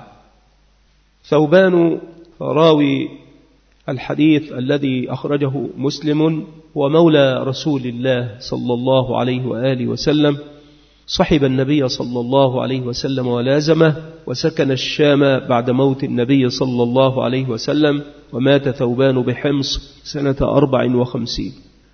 ثوبان راوي الحديث الذي أخرجه مسلم ومولى رسول الله صلى الله عليه وآله وسلم، صحب النبي صلى الله عليه وسلم ولازمه، وسكن الشام بعد موت النبي صلى الله عليه وسلم، ومات ثوبان بحمص سنة 54.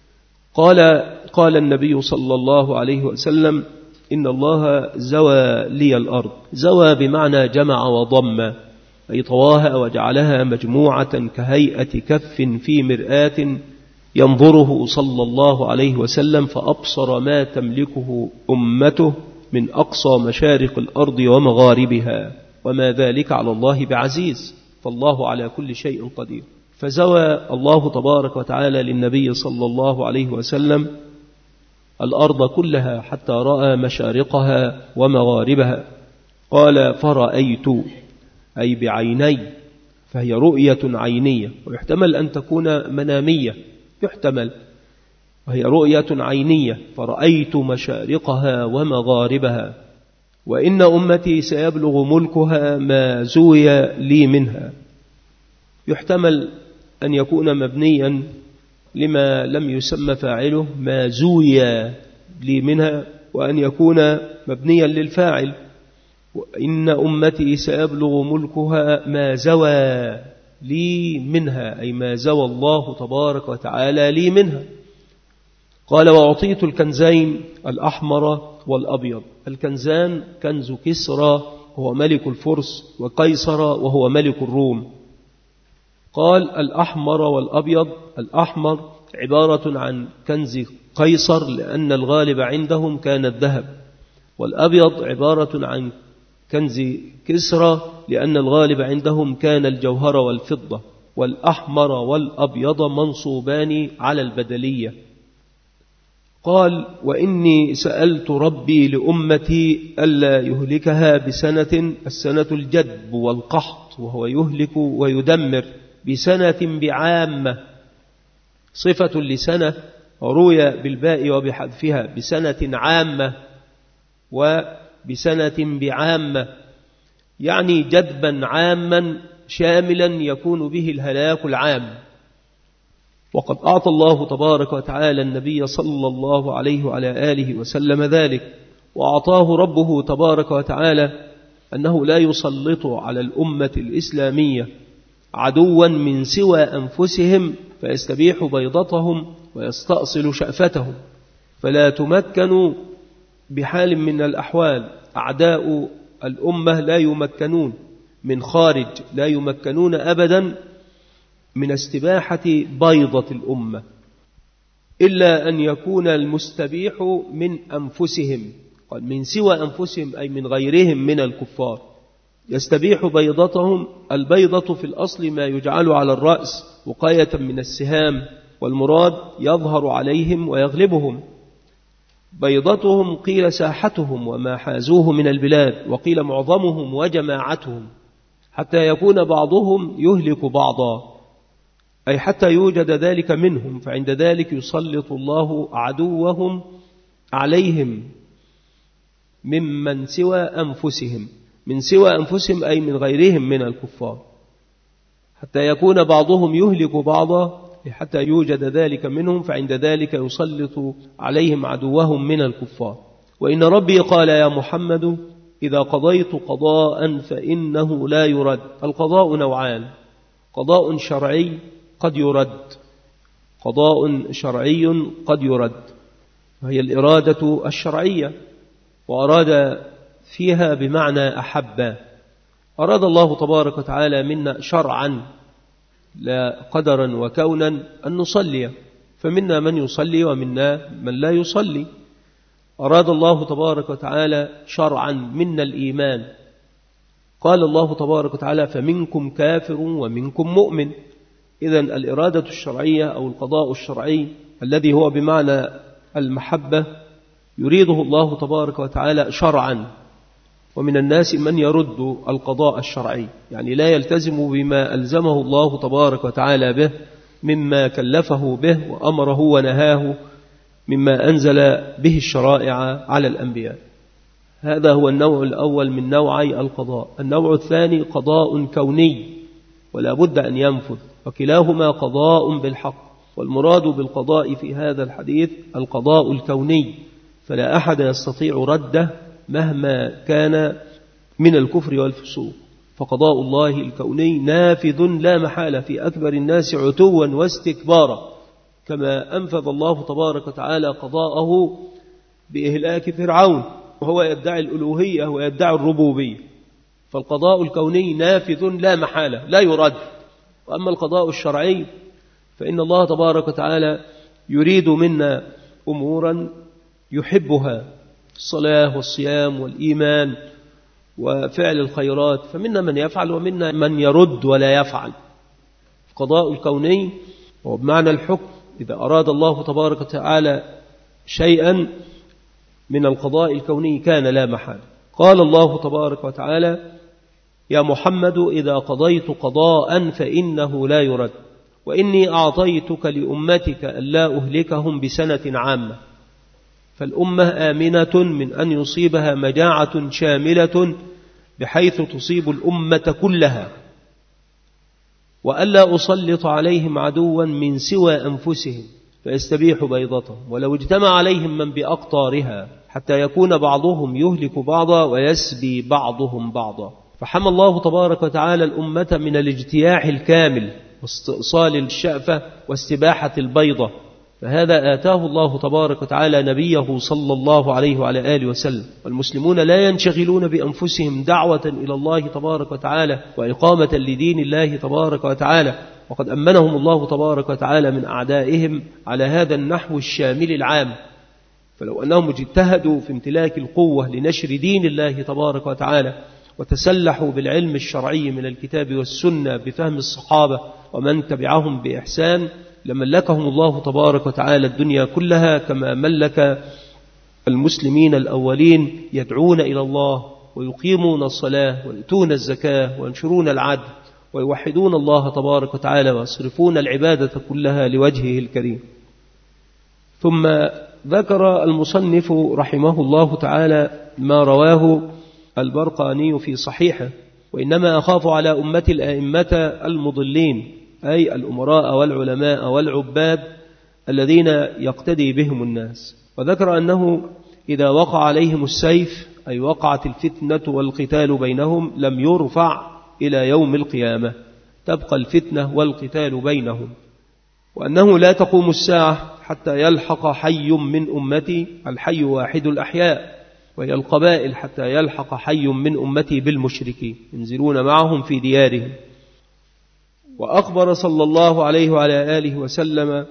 قال النبي صلى الله عليه وسلم: إن الله زوى لي الأرض. زوى بمعنى جمع وضم، أي طواها وجعلها مجموعة كهيئة كف في مرآة ينظره صلى الله عليه وسلم فأبصر ما تملكه أمته من أقصى مشارق الأرض ومغاربها، وما ذلك على الله بعزيز، فالله على كل شيء قدير. فزوى الله تبارك وتعالى للنبي صلى الله عليه وسلم الأرض كلها حتى رأى مشارقها ومغاربها. قال: فرأيت، أي بعيني، فهي رؤية عينية، ويحتمل أن تكون منامية، يحتمل، وهي رؤية عينية. فرأيت مشارقها ومغاربها، وإن أمتي سيبلغ ملكها ما زوي لي منها. يحتمل أن يكون مبنيا لما لم يسمى فاعله ما زوي لي منها، وأن يكون مبنيا للفاعل وإن أمتي سيبلغ ملكها ما زوى لي منها، أي ما زوى الله تبارك وتعالى لي منها. قال: وأعطيت الكنزين الأحمر والأبيض. الكنزان كنز كسرى هو ملك الفرس، وقيصر وهو ملك الروم. قال: الأحمر والأبيض. الأحمر عبارة عن كنز قيصر لأن الغالب عندهم كان الذهب، والأبيض عبارة عن كنز كسرى لأن الغالب عندهم كان الجوهر والفضة. والأحمر والأبيض منصوبان على البدلية. قال: وإني سألت ربي لأمتي ألا يهلكها بسنة، السنة الجدب والقحط، وهو يهلك ويدمر، بسنة بعامة، صفة لسنة روي بالباء وبحذفها، بسنة عامة وبسنة بعامة، يعني جدبا عاما شاملا يكون به الهلاك العام. وقد أعطى الله تبارك وتعالى النبي صلى الله عليه وعلى آله وسلم ذلك، وأعطاه ربه تبارك وتعالى أنه لا يسلط على الأمة الإسلامية عدوا من سوى أنفسهم فيستبيح بيضتهم ويستأصل شأفتهم، فلا تمكنوا بحال من الأحوال. أعداء الأمة لا يمكنون من خارج، لا يمكنون أبدا من استباحة بيضة الأمة، إلا أن يكون المستبيح من أنفسهم، قال من سوى أنفسهم أي من غيرهم من الكفار، يستبيح بيضتهم. البيضة في الأصل ما يجعل على الرأس وقاية من السهام، والمراد يظهر عليهم ويغلبهم. بيضتهم قيل ساحتهم وما حازوه من البلاد، وقيل معظمهم وجماعتهم، حتى يكون بعضهم يهلك بعضا، أي حتى يوجد ذلك منهم، فعند ذلك يسلط الله عدوهم عليهم ممن سوى أنفسهم، من سوى أنفسهم أي من غيرهم من الكفار، حتى يكون بعضهم يهلك بعضا، حتى يوجد ذلك منهم، فعند ذلك يسلط عليهم عدوهم من الكفار. وإن ربي قال يا محمد إذا قضيت قضاء فإنه لا يرد. القضاء نوعان: قضاء شرعي قد يرد، قضاء شرعي قد يرد، وهي الإرادة الشرعية، وأراد فيها بمعنى أحب. أراد الله تبارك وتعالى منا شرعا لا قدرا وكونا أن نصلي، فمنا من يصلي ومنا من لا يصلي. أراد الله تبارك وتعالى شرعا منا الإيمان، قال الله تبارك وتعالى فمنكم كافر ومنكم مؤمن. إذن الإرادة الشرعية أو القضاء الشرعي الذي هو بمعنى المحبة يريده الله تبارك وتعالى شرعا. ومن الناس من يرد القضاء الشرعي، يعني لا يلتزم بما ألزمه الله تبارك وتعالى به مما كلفه به وأمره ونهاه مما أنزل به الشرائع على الأنبياء. هذا هو النوع الأول من نوعي القضاء. النوع الثاني قضاء كوني ولا بد أن ينفذ، وكلاهما قضاء بالحق. والمراد بالقضاء في هذا الحديث القضاء الكوني، فلا أحد يستطيع رده مهما كان من الكفر والفسوق، فقضاء الله الكوني نافذ لا محالة في أكبر الناس عتوا واستكبارا، كما أنفذ الله تبارك وتعالى قضاءه بإهلاك فرعون وهو يدعي الألوهية ويدعي الربوبية. فالقضاء الكوني نافذ لا محالة لا يرد. وأما القضاء الشرعي فإن الله تبارك وتعالى يريد منا أمورا يحبها، الصلاة والصيام والإيمان وفعل الخيرات، فمنا من يفعل ومنا من يرد ولا يفعل. القضاء الكوني هو بمعنى الحكم، إذا أراد الله تبارك وتعالى شيئا من القضاء الكوني كان لا محال. قال الله تبارك وتعالى يا محمد إذا قضيت قضاء فإنه لا يرد، وإني أعطيتك لأمتك ألا أهلكهم بسنة عامة. فالأمة آمنة من أن يصيبها مجاعة شاملة بحيث تصيب الأمة كلها، وألا أسلط عليهم عدوا من سوى أنفسهم فيستبيح بيضتهم، ولو اجتمع عليهم من بأقطارها حتى يكون بعضهم يهلك بعضا ويسبي بعضهم بعضا. فحمى الله تبارك وتعالى الأمة من الاجتياح الكامل واستئصال الشأفة واستباحة البيضة، فهذا آتاه الله تبارك وتعالى نبيه صلى الله عليه وعلى آله وسلم. والمسلمون لا ينشغلون بأنفسهم دعوة إلى الله تبارك وتعالى وإقامة لدين الله تبارك وتعالى، وقد أمنهم الله تبارك وتعالى من أعدائهم على هذا النحو الشامل العام. فلو أنهم اجتهدوا في امتلاك القوة لنشر دين الله تبارك وتعالى وتسلحوا بالعلم الشرعي من الكتاب والسنة بفهم الصحابة ومن تبعهم بإحسان لملكهم الله تبارك وتعالى الدنيا كلها، كما ملك المسلمين الأولين يدعون إلى الله ويقيمون الصلاة ويؤتون الزكاة وينشرون العدل ويوحدون الله تبارك وتعالى ويصرفون العبادة كلها لوجهه الكريم. ثم ذكر المصنف رحمه الله تعالى ما رواه البرقاني في صحيحه: وإنما أخاف على أمة الأئمة المضلين، أي الأمراء والعلماء والعباد الذين يقتدي بهم الناس. وذكر أنه إذا وقع عليهم السيف أي وقعت الفتنة والقتال بينهم لم يرفع إلى يوم القيامة، تبقى الفتنة والقتال بينهم. وأنه لا تقوم الساعة حتى يلحق حي من أمتي، الحي واحد الأحياء وهي القبائل، حتى يلحق حي من أمتي بالمشركين ينزلون معهم في ديارهم. وأخبر صلى الله عليه وعلى آله وسلم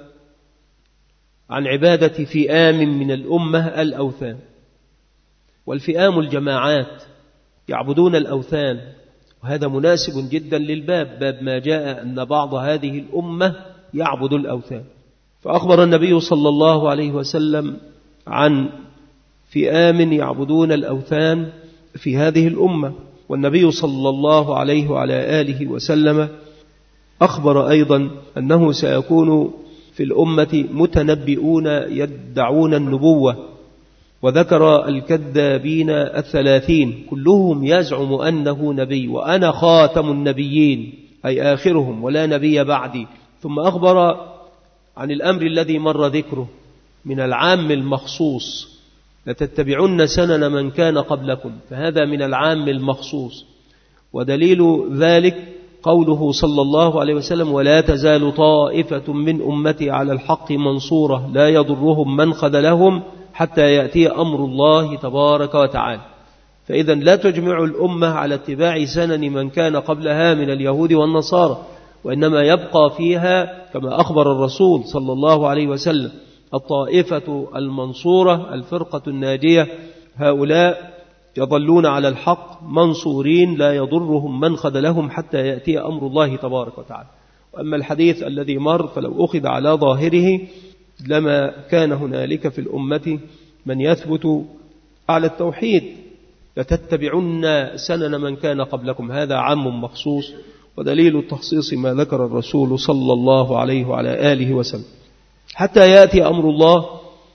عن عبادة فئام من الأمة الأوثان. والفئام الجماعات يعبدون الأوثان، وهذا مناسب جدا للباب، باب ما جاء أن بعض هذه الأمة يعبد الأوثان. فأخبر النبي صلى الله عليه وسلم عن فئام يعبدون الأوثان في هذه الأمة، والنبي صلى الله عليه وعلى آله وسلم أخبر أيضا أنه سيكون في الأمة متنبئون يدعون النبوة، وذكر الكذابين 30 كلهم يزعم أنه نبي، وأنا خاتم النبيين أي آخرهم ولا نبي بعدي. ثم أخبر عن الأمر الذي مر ذكره من العام المخصوص، لتتبعن سنن من كان قبلكم، فهذا من العام المخصوص. ودليل ذلك قوله صلى الله عليه وسلم: ولا تزال طائفة من أمتي على الحق منصورة لا يضرهم من خذلهم حتى يأتي أمر الله تبارك وتعالى. فإذا لا تجمع الأمة على اتباع سنن من كان قبلها من اليهود والنصارى، وإنما يبقى فيها كما أخبر الرسول صلى الله عليه وسلم الطائفة المنصورة الفرقة الناجية، هؤلاء يظلون على الحق منصورين لا يضرهم من خذلهم حتى يأتي أمر الله تبارك وتعالى. وأما الحديث الذي مر فلو أخذ على ظاهره لما كان هنالك في الأمة من يثبت على التوحيد، لتتبعن سنن من كان قبلكم، هذا عام مخصوص. ودليل التخصيص ما ذكر الرسول صلى الله عليه وعلى آله وسلم. حتى يأتي أمر الله،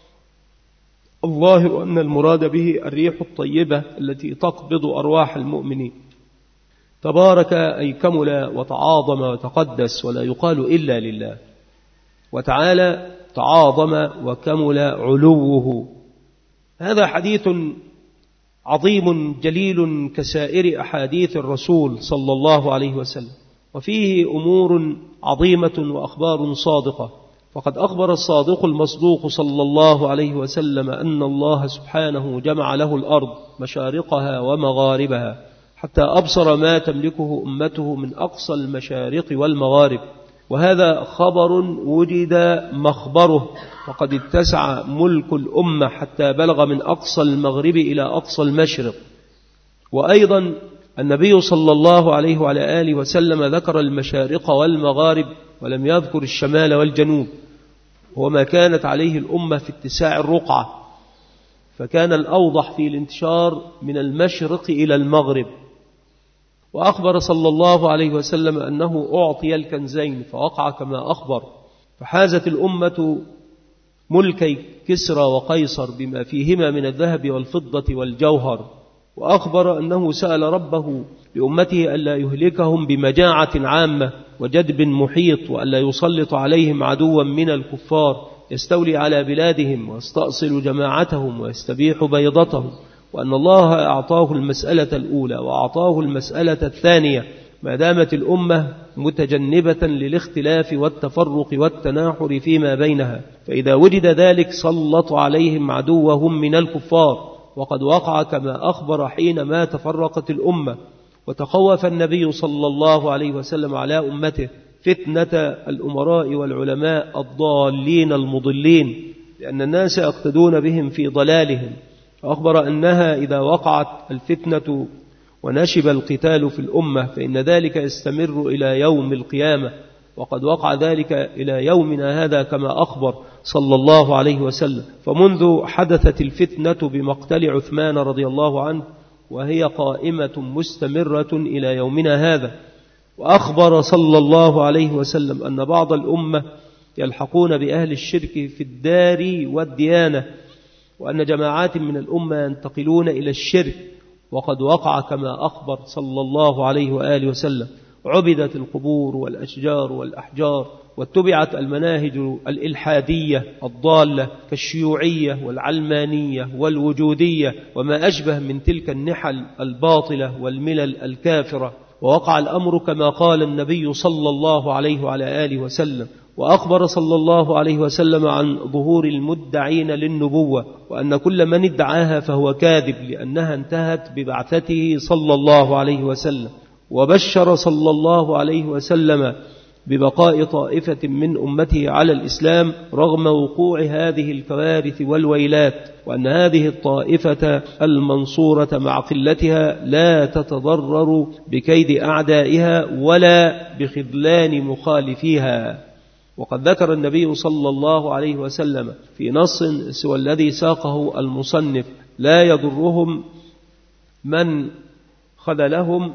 الظاهر أن المراد به الريح الطيبة التي تقبض أرواح المؤمنين. تبارك أي كمل وتعاظم وتقدس ولا يقال إلا لله، وتعالى تعاظم وكمل علوه. هذا حديث عظيم جليل كسائر أحاديث الرسول صلى الله عليه وسلم، وفيه أمور عظيمة وأخبار صادقة. فقد أخبر الصادق المصدوق صلى الله عليه وسلم أن الله سبحانه جمع له الأرض مشارقها ومغاربها حتى أبصر ما تملكه أمته من أقصى المشارق والمغارب، وهذا خبر وجد مخبره، وقد اتسع ملك الأمة حتى بلغ من أقصى المغرب إلى أقصى المشرق. وأيضا النبي صلى الله عليه وعلى آله وسلم ذكر المشارق والمغارب ولم يذكر الشمال والجنوب، وما كانت عليه الأمة في اتساع الرقعة، فكان الأوضح في الانتشار من المشرق إلى المغرب. وأخبر صلى الله عليه وسلم أنه أعطي الكنزين فوقع كما أخبر، فحازت الأمة ملكي كسرى وقيصر بما فيهما من الذهب والفضة والجوهر. وأخبر أنه سأل ربه لأمته ألا يهلكهم بمجاعة عامة وجدب محيط، وألا يسلط عليهم عدوا من الكفار يستولي على بلادهم ويستأصل جماعتهم ويستبيح بيضتهم، وأن الله أعطاه المسألة الأولى وأعطاه المسألة الثانية ما دامت الأمة متجنبة للاختلاف والتفرق والتناحر فيما بينها، فإذا وجد ذلك سلط عليهم عدوهم من الكفار. وقد وقع كما أخبر حينما تفرقت الأمة، وتخوف النبي صلى الله عليه وسلم على أمته فتنة الأمراء والعلماء الضالين المضلين، لأن الناس يقتدون بهم في ضلالهم، فأخبر أنها إذا وقعت الفتنة ونشب القتال في الأمة فإن ذلك يستمر إلى يوم القيامة، وقد وقع ذلك إلى يومنا هذا كما أخبر صلى الله عليه وسلم. فمنذ حدثت الفتنة بمقتل عثمان رضي الله عنه وهي قائمة مستمرة إلى يومنا هذا. وأخبر صلى الله عليه وسلم أن بعض الأمة يلحقون بأهل الشرك في الدار والديانة، وأن جماعات من الأمة ينتقلون إلى الشرك، وقد وقع كما أخبر صلى الله عليه وآله وسلم. عبدت القبور والأشجار والأحجار، واتبعت المناهج الإلحادية الضالة كالشيوعية والعلمانية والوجودية وما أشبه من تلك النحل الباطلة والملل الكافرة. ووقع الأمر كما قال النبي صلى الله عليه وعلى آله وسلم. وأخبر صلى الله عليه وسلم عن ظهور المدعين للنبوة، وأن كل من ادعاها فهو كاذب، لأنها انتهت ببعثته صلى الله عليه وسلم. وبشر صلى الله عليه وسلم ببقاء طائفة من أمته على الإسلام رغم وقوع هذه الكوارث والويلات، وأن هذه الطائفة المنصورة مع قلتها لا تتضرر بكيد أعدائها ولا بخذلان مخالفيها. وقد ذكر النبي صلى الله عليه وسلم في نص سوى الذي ساقه المصنف: لا يضرهم من خذلهم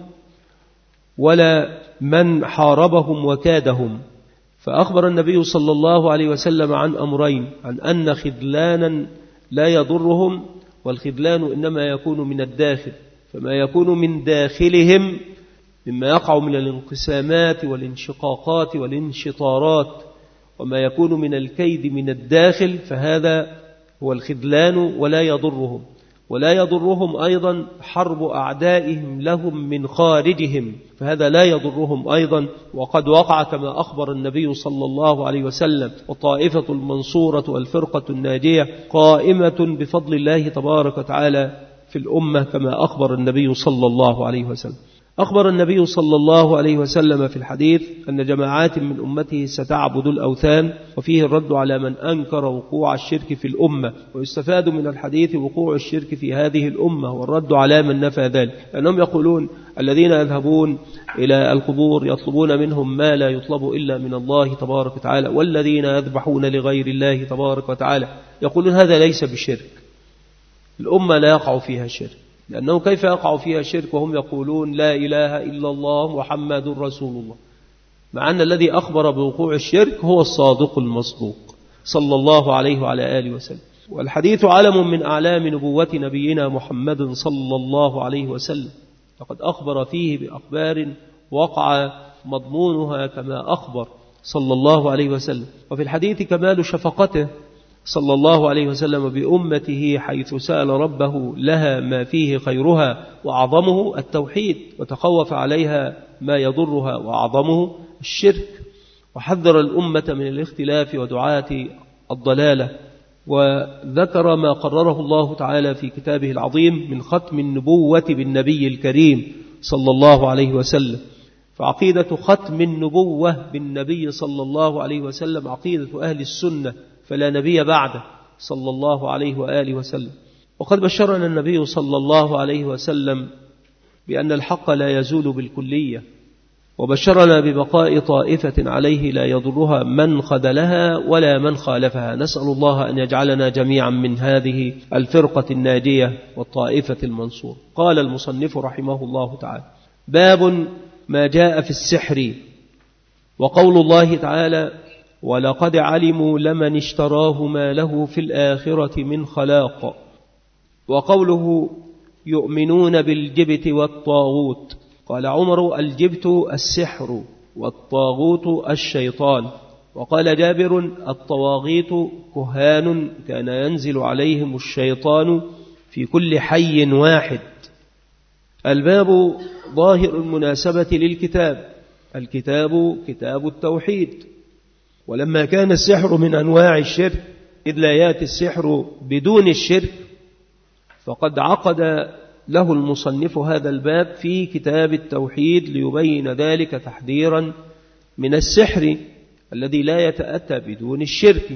ولا من حاربهم وكادهم. فأخبر النبي صلى الله عليه وسلم عن أمرين: عن أن خذلانا لا يضرهم، والخذلان إنما يكون من الداخل، فما يكون من داخلهم مما يقع من الانقسامات والانشقاقات والانشطارات وما يكون من الكيد من الداخل فهذا هو الخذلان ولا يضرهم. ولا يضرهم أيضا حرب أعدائهم لهم من خارجهم، فهذا لا يضرهم أيضا. وقد وقع كما أخبر النبي صلى الله عليه وسلم: والطائفة المنصورة والفرقة الناجية قائمة بفضل الله تبارك وتعالى في الأمة، كما أخبر النبي صلى الله عليه وسلم. أخبر النبي صلى الله عليه وسلم في الحديث أن جماعات من أمته ستعبد الأوثان، وفيه الرد على من أنكر وقوع الشرك في الأمة. ويستفاد من الحديث وقوع الشرك في هذه الأمة والرد على من نفى ذلك، لأنهم يقولون: الذين يذهبون إلى القبور يطلبون منهم ما لا يطلب إلا من الله تبارك وتعالى، والذين يذبحون لغير الله تبارك وتعالى، يقولون هذا ليس بشرك. الأمة لا يقع فيها شرك، لأنه كيف يقع فيها شرك وهم يقولون لا إله إلا الله محمد رسول الله، مع أن الذي أخبر بوقوع الشرك هو الصادق المصدوق صلى الله عليه وعلى آله وسلم. والحديث علم من أعلام نبوة نبينا محمد صلى الله عليه وسلم، فقد أخبر فيه بأخبار وقع مضمونها كما أخبر صلى الله عليه وسلم. وفي الحديث كمال شفقته صلى الله عليه وسلم بأمته، حيث سأل ربه لها ما فيه خيرها وأعظمه التوحيد، وتخوف عليها ما يضرها وأعظمه الشرك، وحذر الأمة من الاختلاف ودعاة الضلالة. وذكر ما قرره الله تعالى في كتابه العظيم من ختم النبوة بالنبي الكريم صلى الله عليه وسلم. فعقيدة ختم النبوة بالنبي صلى الله عليه وسلم عقيدة أهل السنة، فلا نبي بعده صلى الله عليه وآله وسلم. وقد بشرنا النبي صلى الله عليه وسلم بأن الحق لا يزول بالكلية، وبشرنا ببقاء طائفة عليه لا يضرها من خذلها ولا من خالفها. نسأل الله أن يجعلنا جميعا من هذه الفرقة الناجية والطائفة المنصور. قال المصنف رحمه الله تعالى: باب ما جاء في السحر. وقول الله تعالى: ولقد علموا لمن اشتراه ما له في الآخرة من خلاق. وقوله: يؤمنون بالجبت والطاغوت. قال عمر: الجبت السحر والطاغوت الشيطان. وقال جابر: الطواغيت كهان كان ينزل عليهم الشيطان في كل حي واحد. الباب ظاهر المناسبة للكتاب. الكتاب كتاب التوحيد، ولما كان السحر من أنواع الشرك، إذ لا يأتي السحر بدون الشرك، فقد عقد له المصنف هذا الباب في كتاب التوحيد ليبين ذلك تحذيرا من السحر الذي لا يتأتى بدون الشرك.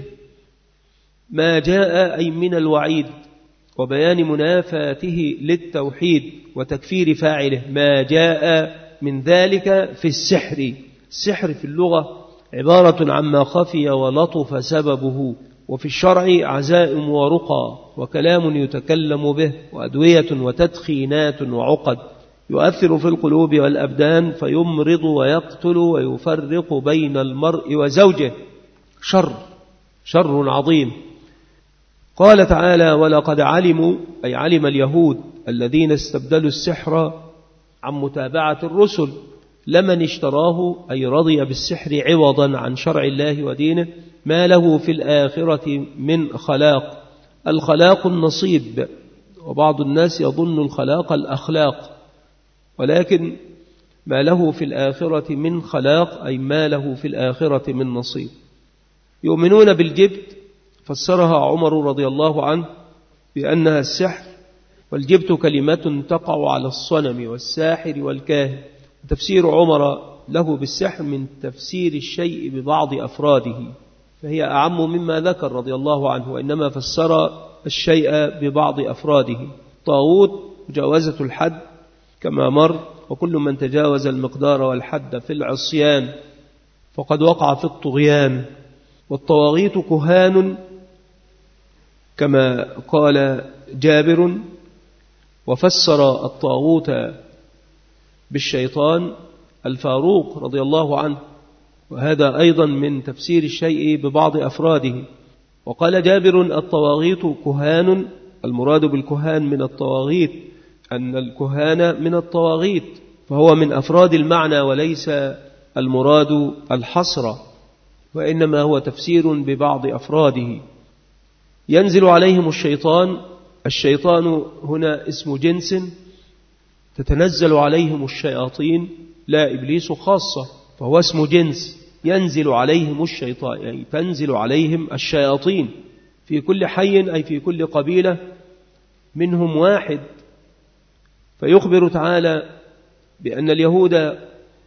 ما جاء أي من الوعيد وبيان منافاته للتوحيد وتكفير فاعله، ما جاء من ذلك في السحر. السحر في اللغة عبارة عما خفي ولطف سببه، وفي الشرع عزائم ورقى وكلام يتكلم به وأدوية وتدخينات وعقد، يؤثر في القلوب والأبدان فيمرض ويقتل ويفرق بين المرء وزوجه. شر عظيم. قال تعالى: ولقد علموا، أي علم اليهود الذين استبدلوا السحر عن متابعة الرسل، لمن اشتراه أي رضي بالسحر عوضا عن شرع الله ودينه، ما له في الآخرة من خلاق. الخلاق النصيب، وبعض الناس يظن الخلاق الأخلاق، ولكن ما له في الآخرة من خلاق أي ما له في الآخرة من نصيب. يؤمنون بالجبت، فسرها عمر رضي الله عنه بأنها السحر، والجبت كلمة تقع على الصنم والساحر والكاهن. تفسير عمر له بالسحر من تفسير الشيء ببعض أفراده، فهي أعم مما ذكر رضي الله عنه، وإنما فسر الشيء ببعض أفراده. طاغوت مجاوزة الحد كما مر، وكل من تجاوز المقدار والحد في العصيان فقد وقع في الطغيان. والطواغيت كهان كما قال جابر، وفسر الطاغوت بالشيطان الفاروق رضي الله عنه، وهذا أيضا من تفسير الشيء ببعض أفراده. وقال جابر الطواغيت كهان، المراد بالكهان من الطواغيت أن الكهان من الطواغيت، فهو من أفراد المعنى وليس المراد الحصر، وإنما هو تفسير ببعض أفراده. ينزل عليهم الشيطان هنا اسم جنس، تتنزل عليهم الشياطين، لا إبليس خاصة، فهو اسم جنس ينزل عليهم الشيطان، يعني تنزل عليهم الشياطين في كل حي، أي في كل قبيلة منهم واحد. فيخبر تعالى بأن اليهود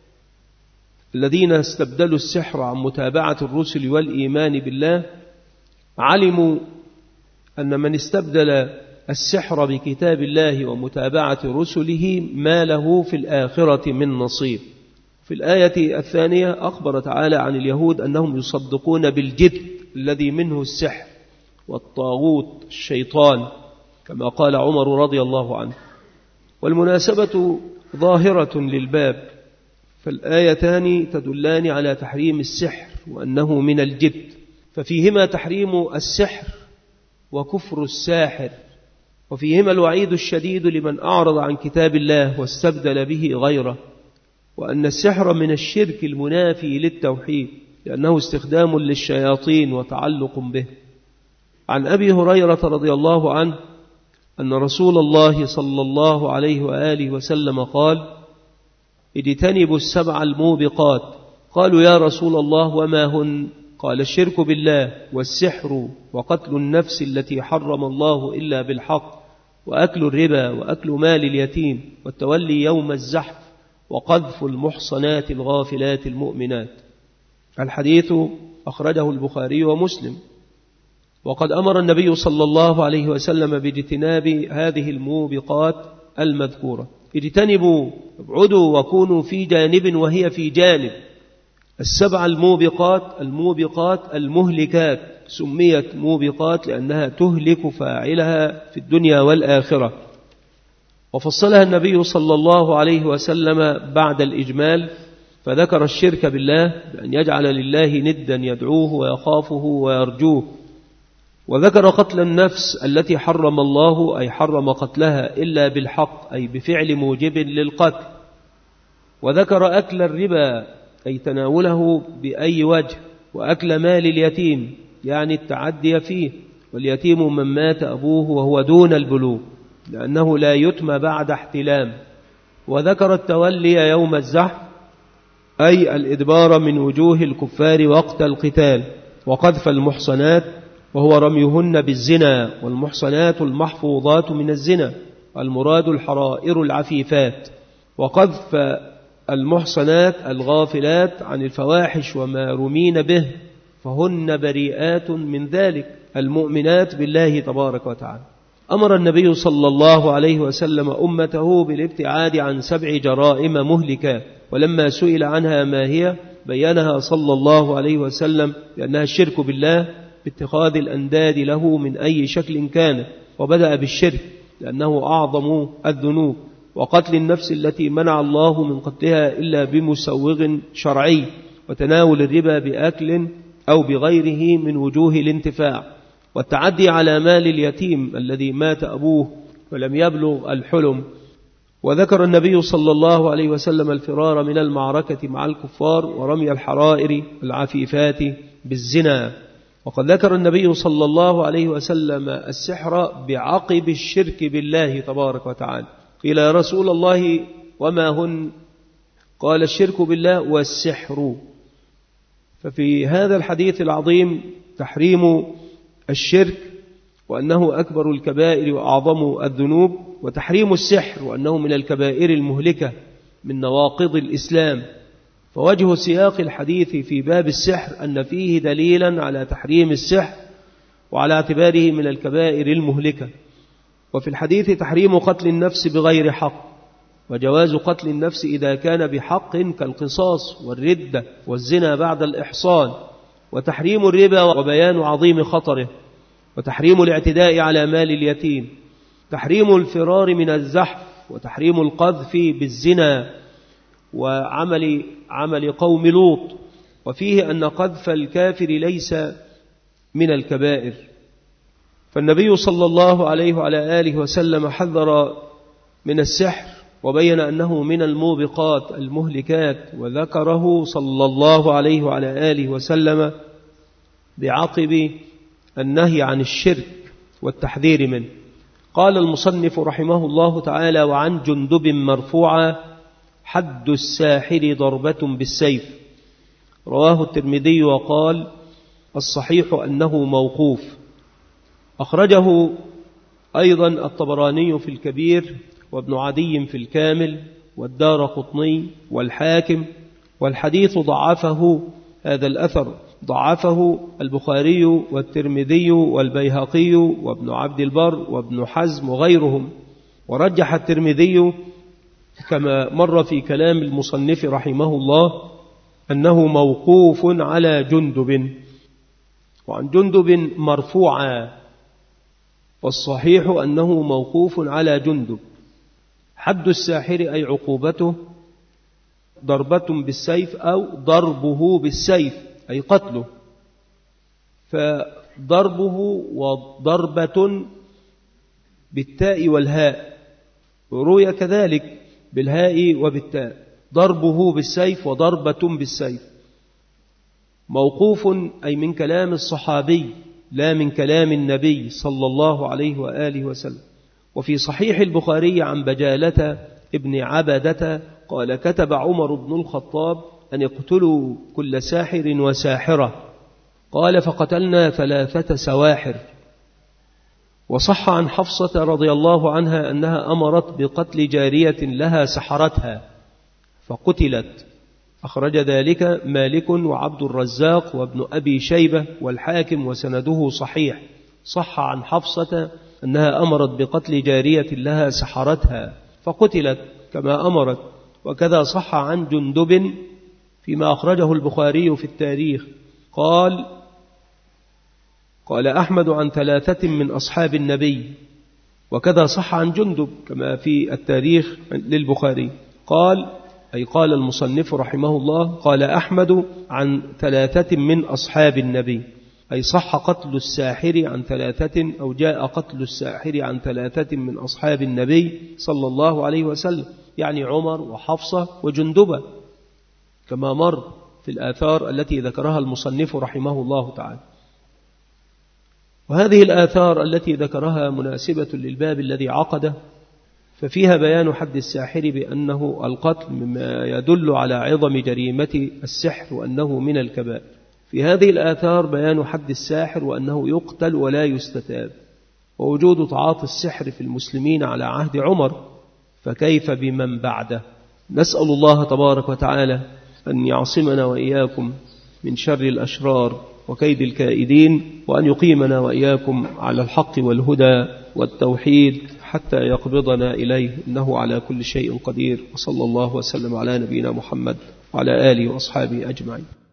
الذين استبدلوا السحر عن متابعة الرسل والإيمان بالله علموا أن من استبدل السحر بكتاب الله ومتابعة رسله ما له في الآخرة من نصيب. في الآية الثانية أخبر تعالى عن اليهود أنهم يصدقون بالجبت الذي منه السحر والطاغوت الشيطان، كما قال عمر رضي الله عنه. والمناسبة ظاهرة للباب، فالآيتان تدلان على تحريم السحر وأنه من الجبت، ففيهما تحريم السحر وكفر الساحر، وفيهما الوعيد الشديد لمن أعرض عن كتاب الله واستبدل به غيره، وأن السحر من الشرك المنافي للتوحيد لأنه استخدام للشياطين وتعلق به. عن أبي هريرة رضي الله عنه أن رسول الله صلى الله عليه وآله وسلم قال: اجتنبوا السبع الموبقات. قالوا: يا رسول الله وما هن؟ قال: الشرك بالله، والسحر، وقتل النفس التي حرم الله إلا بالحق، وأكل الربا، وأكل مال اليتيم، والتولي يوم الزحف، وقذف المحصنات الغافلات المؤمنات. الحديث أخرجه البخاري ومسلم. وقد أمر النبي صلى الله عليه وسلم باجتناب هذه الموبقات المذكورة. اجتنبوا، ابعدوا، وكونوا في جانب وهي في جانب. السبع الموبقات المهلكات، سميت موبقات لأنها تهلك فاعلها في الدنيا والآخرة. وفصلها النبي صلى الله عليه وسلم بعد الإجمال، فذكر الشرك بالله بأن يجعل لله ندا يدعوه ويخافه ويرجوه، وذكر قتل النفس التي حرم الله، أي حرم قتلها إلا بالحق، أي بفعل موجب للقتل، وذكر أكل الربا، أي تناوله بأي وجه، وأكل مال اليتيم، يعني التعدي فيه، واليتيم من مات أبوه وهو دون البلوغ لأنه لا يتم بعد احتلام، وذكر التولي يوم الزحف، أي الإدبار من وجوه الكفار وقت القتال، وقذف المحصنات وهو رميهن بالزنا، والمحصنات المحفوظات من الزنا، المراد الحرائر العفيفات، وقذف المحصنات الغافلات عن الفواحش وما رمين به، فهن بريئات من ذلك، المؤمنات بالله تبارك وتعالى. أمر النبي صلى الله عليه وسلم أمته بالابتعاد عن 7 جرائم مهلكات، ولما سئل عنها ما هي بينها صلى الله عليه وسلم بأنها الشرك بالله باتخاذ الأنداد له من أي شكل كان، وبدأ بالشرك لأنه أعظم الذنوب، وقتل النفس التي منع الله من قتلها إلا بمسوغ شرعي، وتناول الربا بأكل أو بغيره من وجوه الانتفاع، والتعدي على مال اليتيم الذي مات أبوه ولم يبلغ الحلم. وذكر النبي صلى الله عليه وسلم الفرار من المعركة مع الكفار، ورمي الحرائر العفيفات بالزنا. وقد ذكر النبي صلى الله عليه وسلم السحر بعقب الشرك بالله تبارك وتعالى. قيل: يا رسول الله وما هن؟ قال: الشرك بالله والسحر. ففي هذا الحديث العظيم تحريم الشرك وأنه أكبر الكبائر وأعظم الذنوب، وتحريم السحر وأنه من الكبائر المهلكة من نواقض الإسلام. فوجه سياق الحديث في باب السحر أن فيه دليلا على تحريم السحر وعلى اعتباره من الكبائر المهلكة. وفي الحديث تحريم قتل النفس بغير حق، وجواز قتل النفس إذا كان بحق كالقصاص والردة والزنا بعد الإحصان، وتحريم الربا وبيان عظيم خطره، وتحريم الاعتداء على مال اليتيم، تحريم الفرار من الزحف، وتحريم القذف بالزنا، وعمل قوم لوط، وفيه أن قذف الكافر ليس من الكبائر. فالنبي صلى الله عليه وعلى آله وسلم حذر من السحر وبين أنه من الموبقات المهلكات، وذكره صلى الله عليه وعلى آله وسلم بعقب النهي عن الشرك والتحذير منه. قال المصنف رحمه الله تعالى: وعن جندب مرفوعا: حد الساحر ضربة بالسيف. رواه الترمذي وقال: الصحيح أنه موقوف. أخرجه أيضا الطبراني في الكبير، وابن عدي في الكامل، والدارقطني والحاكم، والحديث ضعفه هذا الأثر ضعفه البخاري والترمذي والبيهقي وابن عبد البر وابن حزم وغيرهم. ورجح الترمذي كما مر في كلام المصنف رحمه الله أنه موقوف على جندب. وعن جندب مرفوعا، والصحيح أنه موقوف على جندب. حد الساحر أي عقوبته ضربة بالسيف أو ضربه بالسيف أي قتله. فضربه وضربة بالتاء والهاء، روي كذلك بالهاء وبالتاء، ضربه بالسيف وضربة بالسيف. موقوف أي من كلام الصحابي لا من كلام النبي صلى الله عليه وآله وسلم. وفي صحيح البخاري عن بجالة ابن عبدة قال: كتب عمر بن الخطاب أن يقتلوا كل ساحر وساحرة. قال: فقتلنا 3 سواحر. وصح عن حفصة رضي الله عنها أنها أمرت بقتل جارية لها سحرتها فقتلت. أخرج ذلك مالك وعبد الرزاق وابن أبي شيبة والحاكم وسنده صحيح. صح عن حفصة أنها أمرت بقتل جارية لها سحرتها فقتلت كما أمرت. وكذا صح عن جندب فيما أخرجه البخاري في التاريخ. قال أحمد عن 3 من أصحاب النبي. وكذا صح عن جندب كما في التاريخ للبخاري. قال المصنف رحمه الله: قال أحمد عن 3 من أصحاب النبي، أي صح قتل الساحر عن 3 أو جاء قتل الساحر عن 3 من أصحاب النبي صلى الله عليه وسلم، يعني عمر وحفصة وجندبة كما مر في الآثار التي ذكرها المصنف رحمه الله تعالى. وهذه الآثار التي ذكرها مناسبة للباب الذي عقده، ففيها بيان حد الساحر بأنه القتل، مما يدل على عظم جريمة السحر وأنه من الكبائر. في هذه الآثار بيان حد الساحر وأنه يقتل ولا يستتاب، ووجود تعاطي السحر في المسلمين على عهد عمر، فكيف بمن بعده؟ نسأل الله تبارك وتعالى أن يعصمنا وإياكم من شر الأشرار وكيد الكائدين، وأن يقيمنا وإياكم على الحق والهدى والتوحيد حتى يقبضنا إليه، إنه على كل شيء قدير. وصلى الله وسلم على نبينا محمد وعلى آله وأصحابه أجمعين.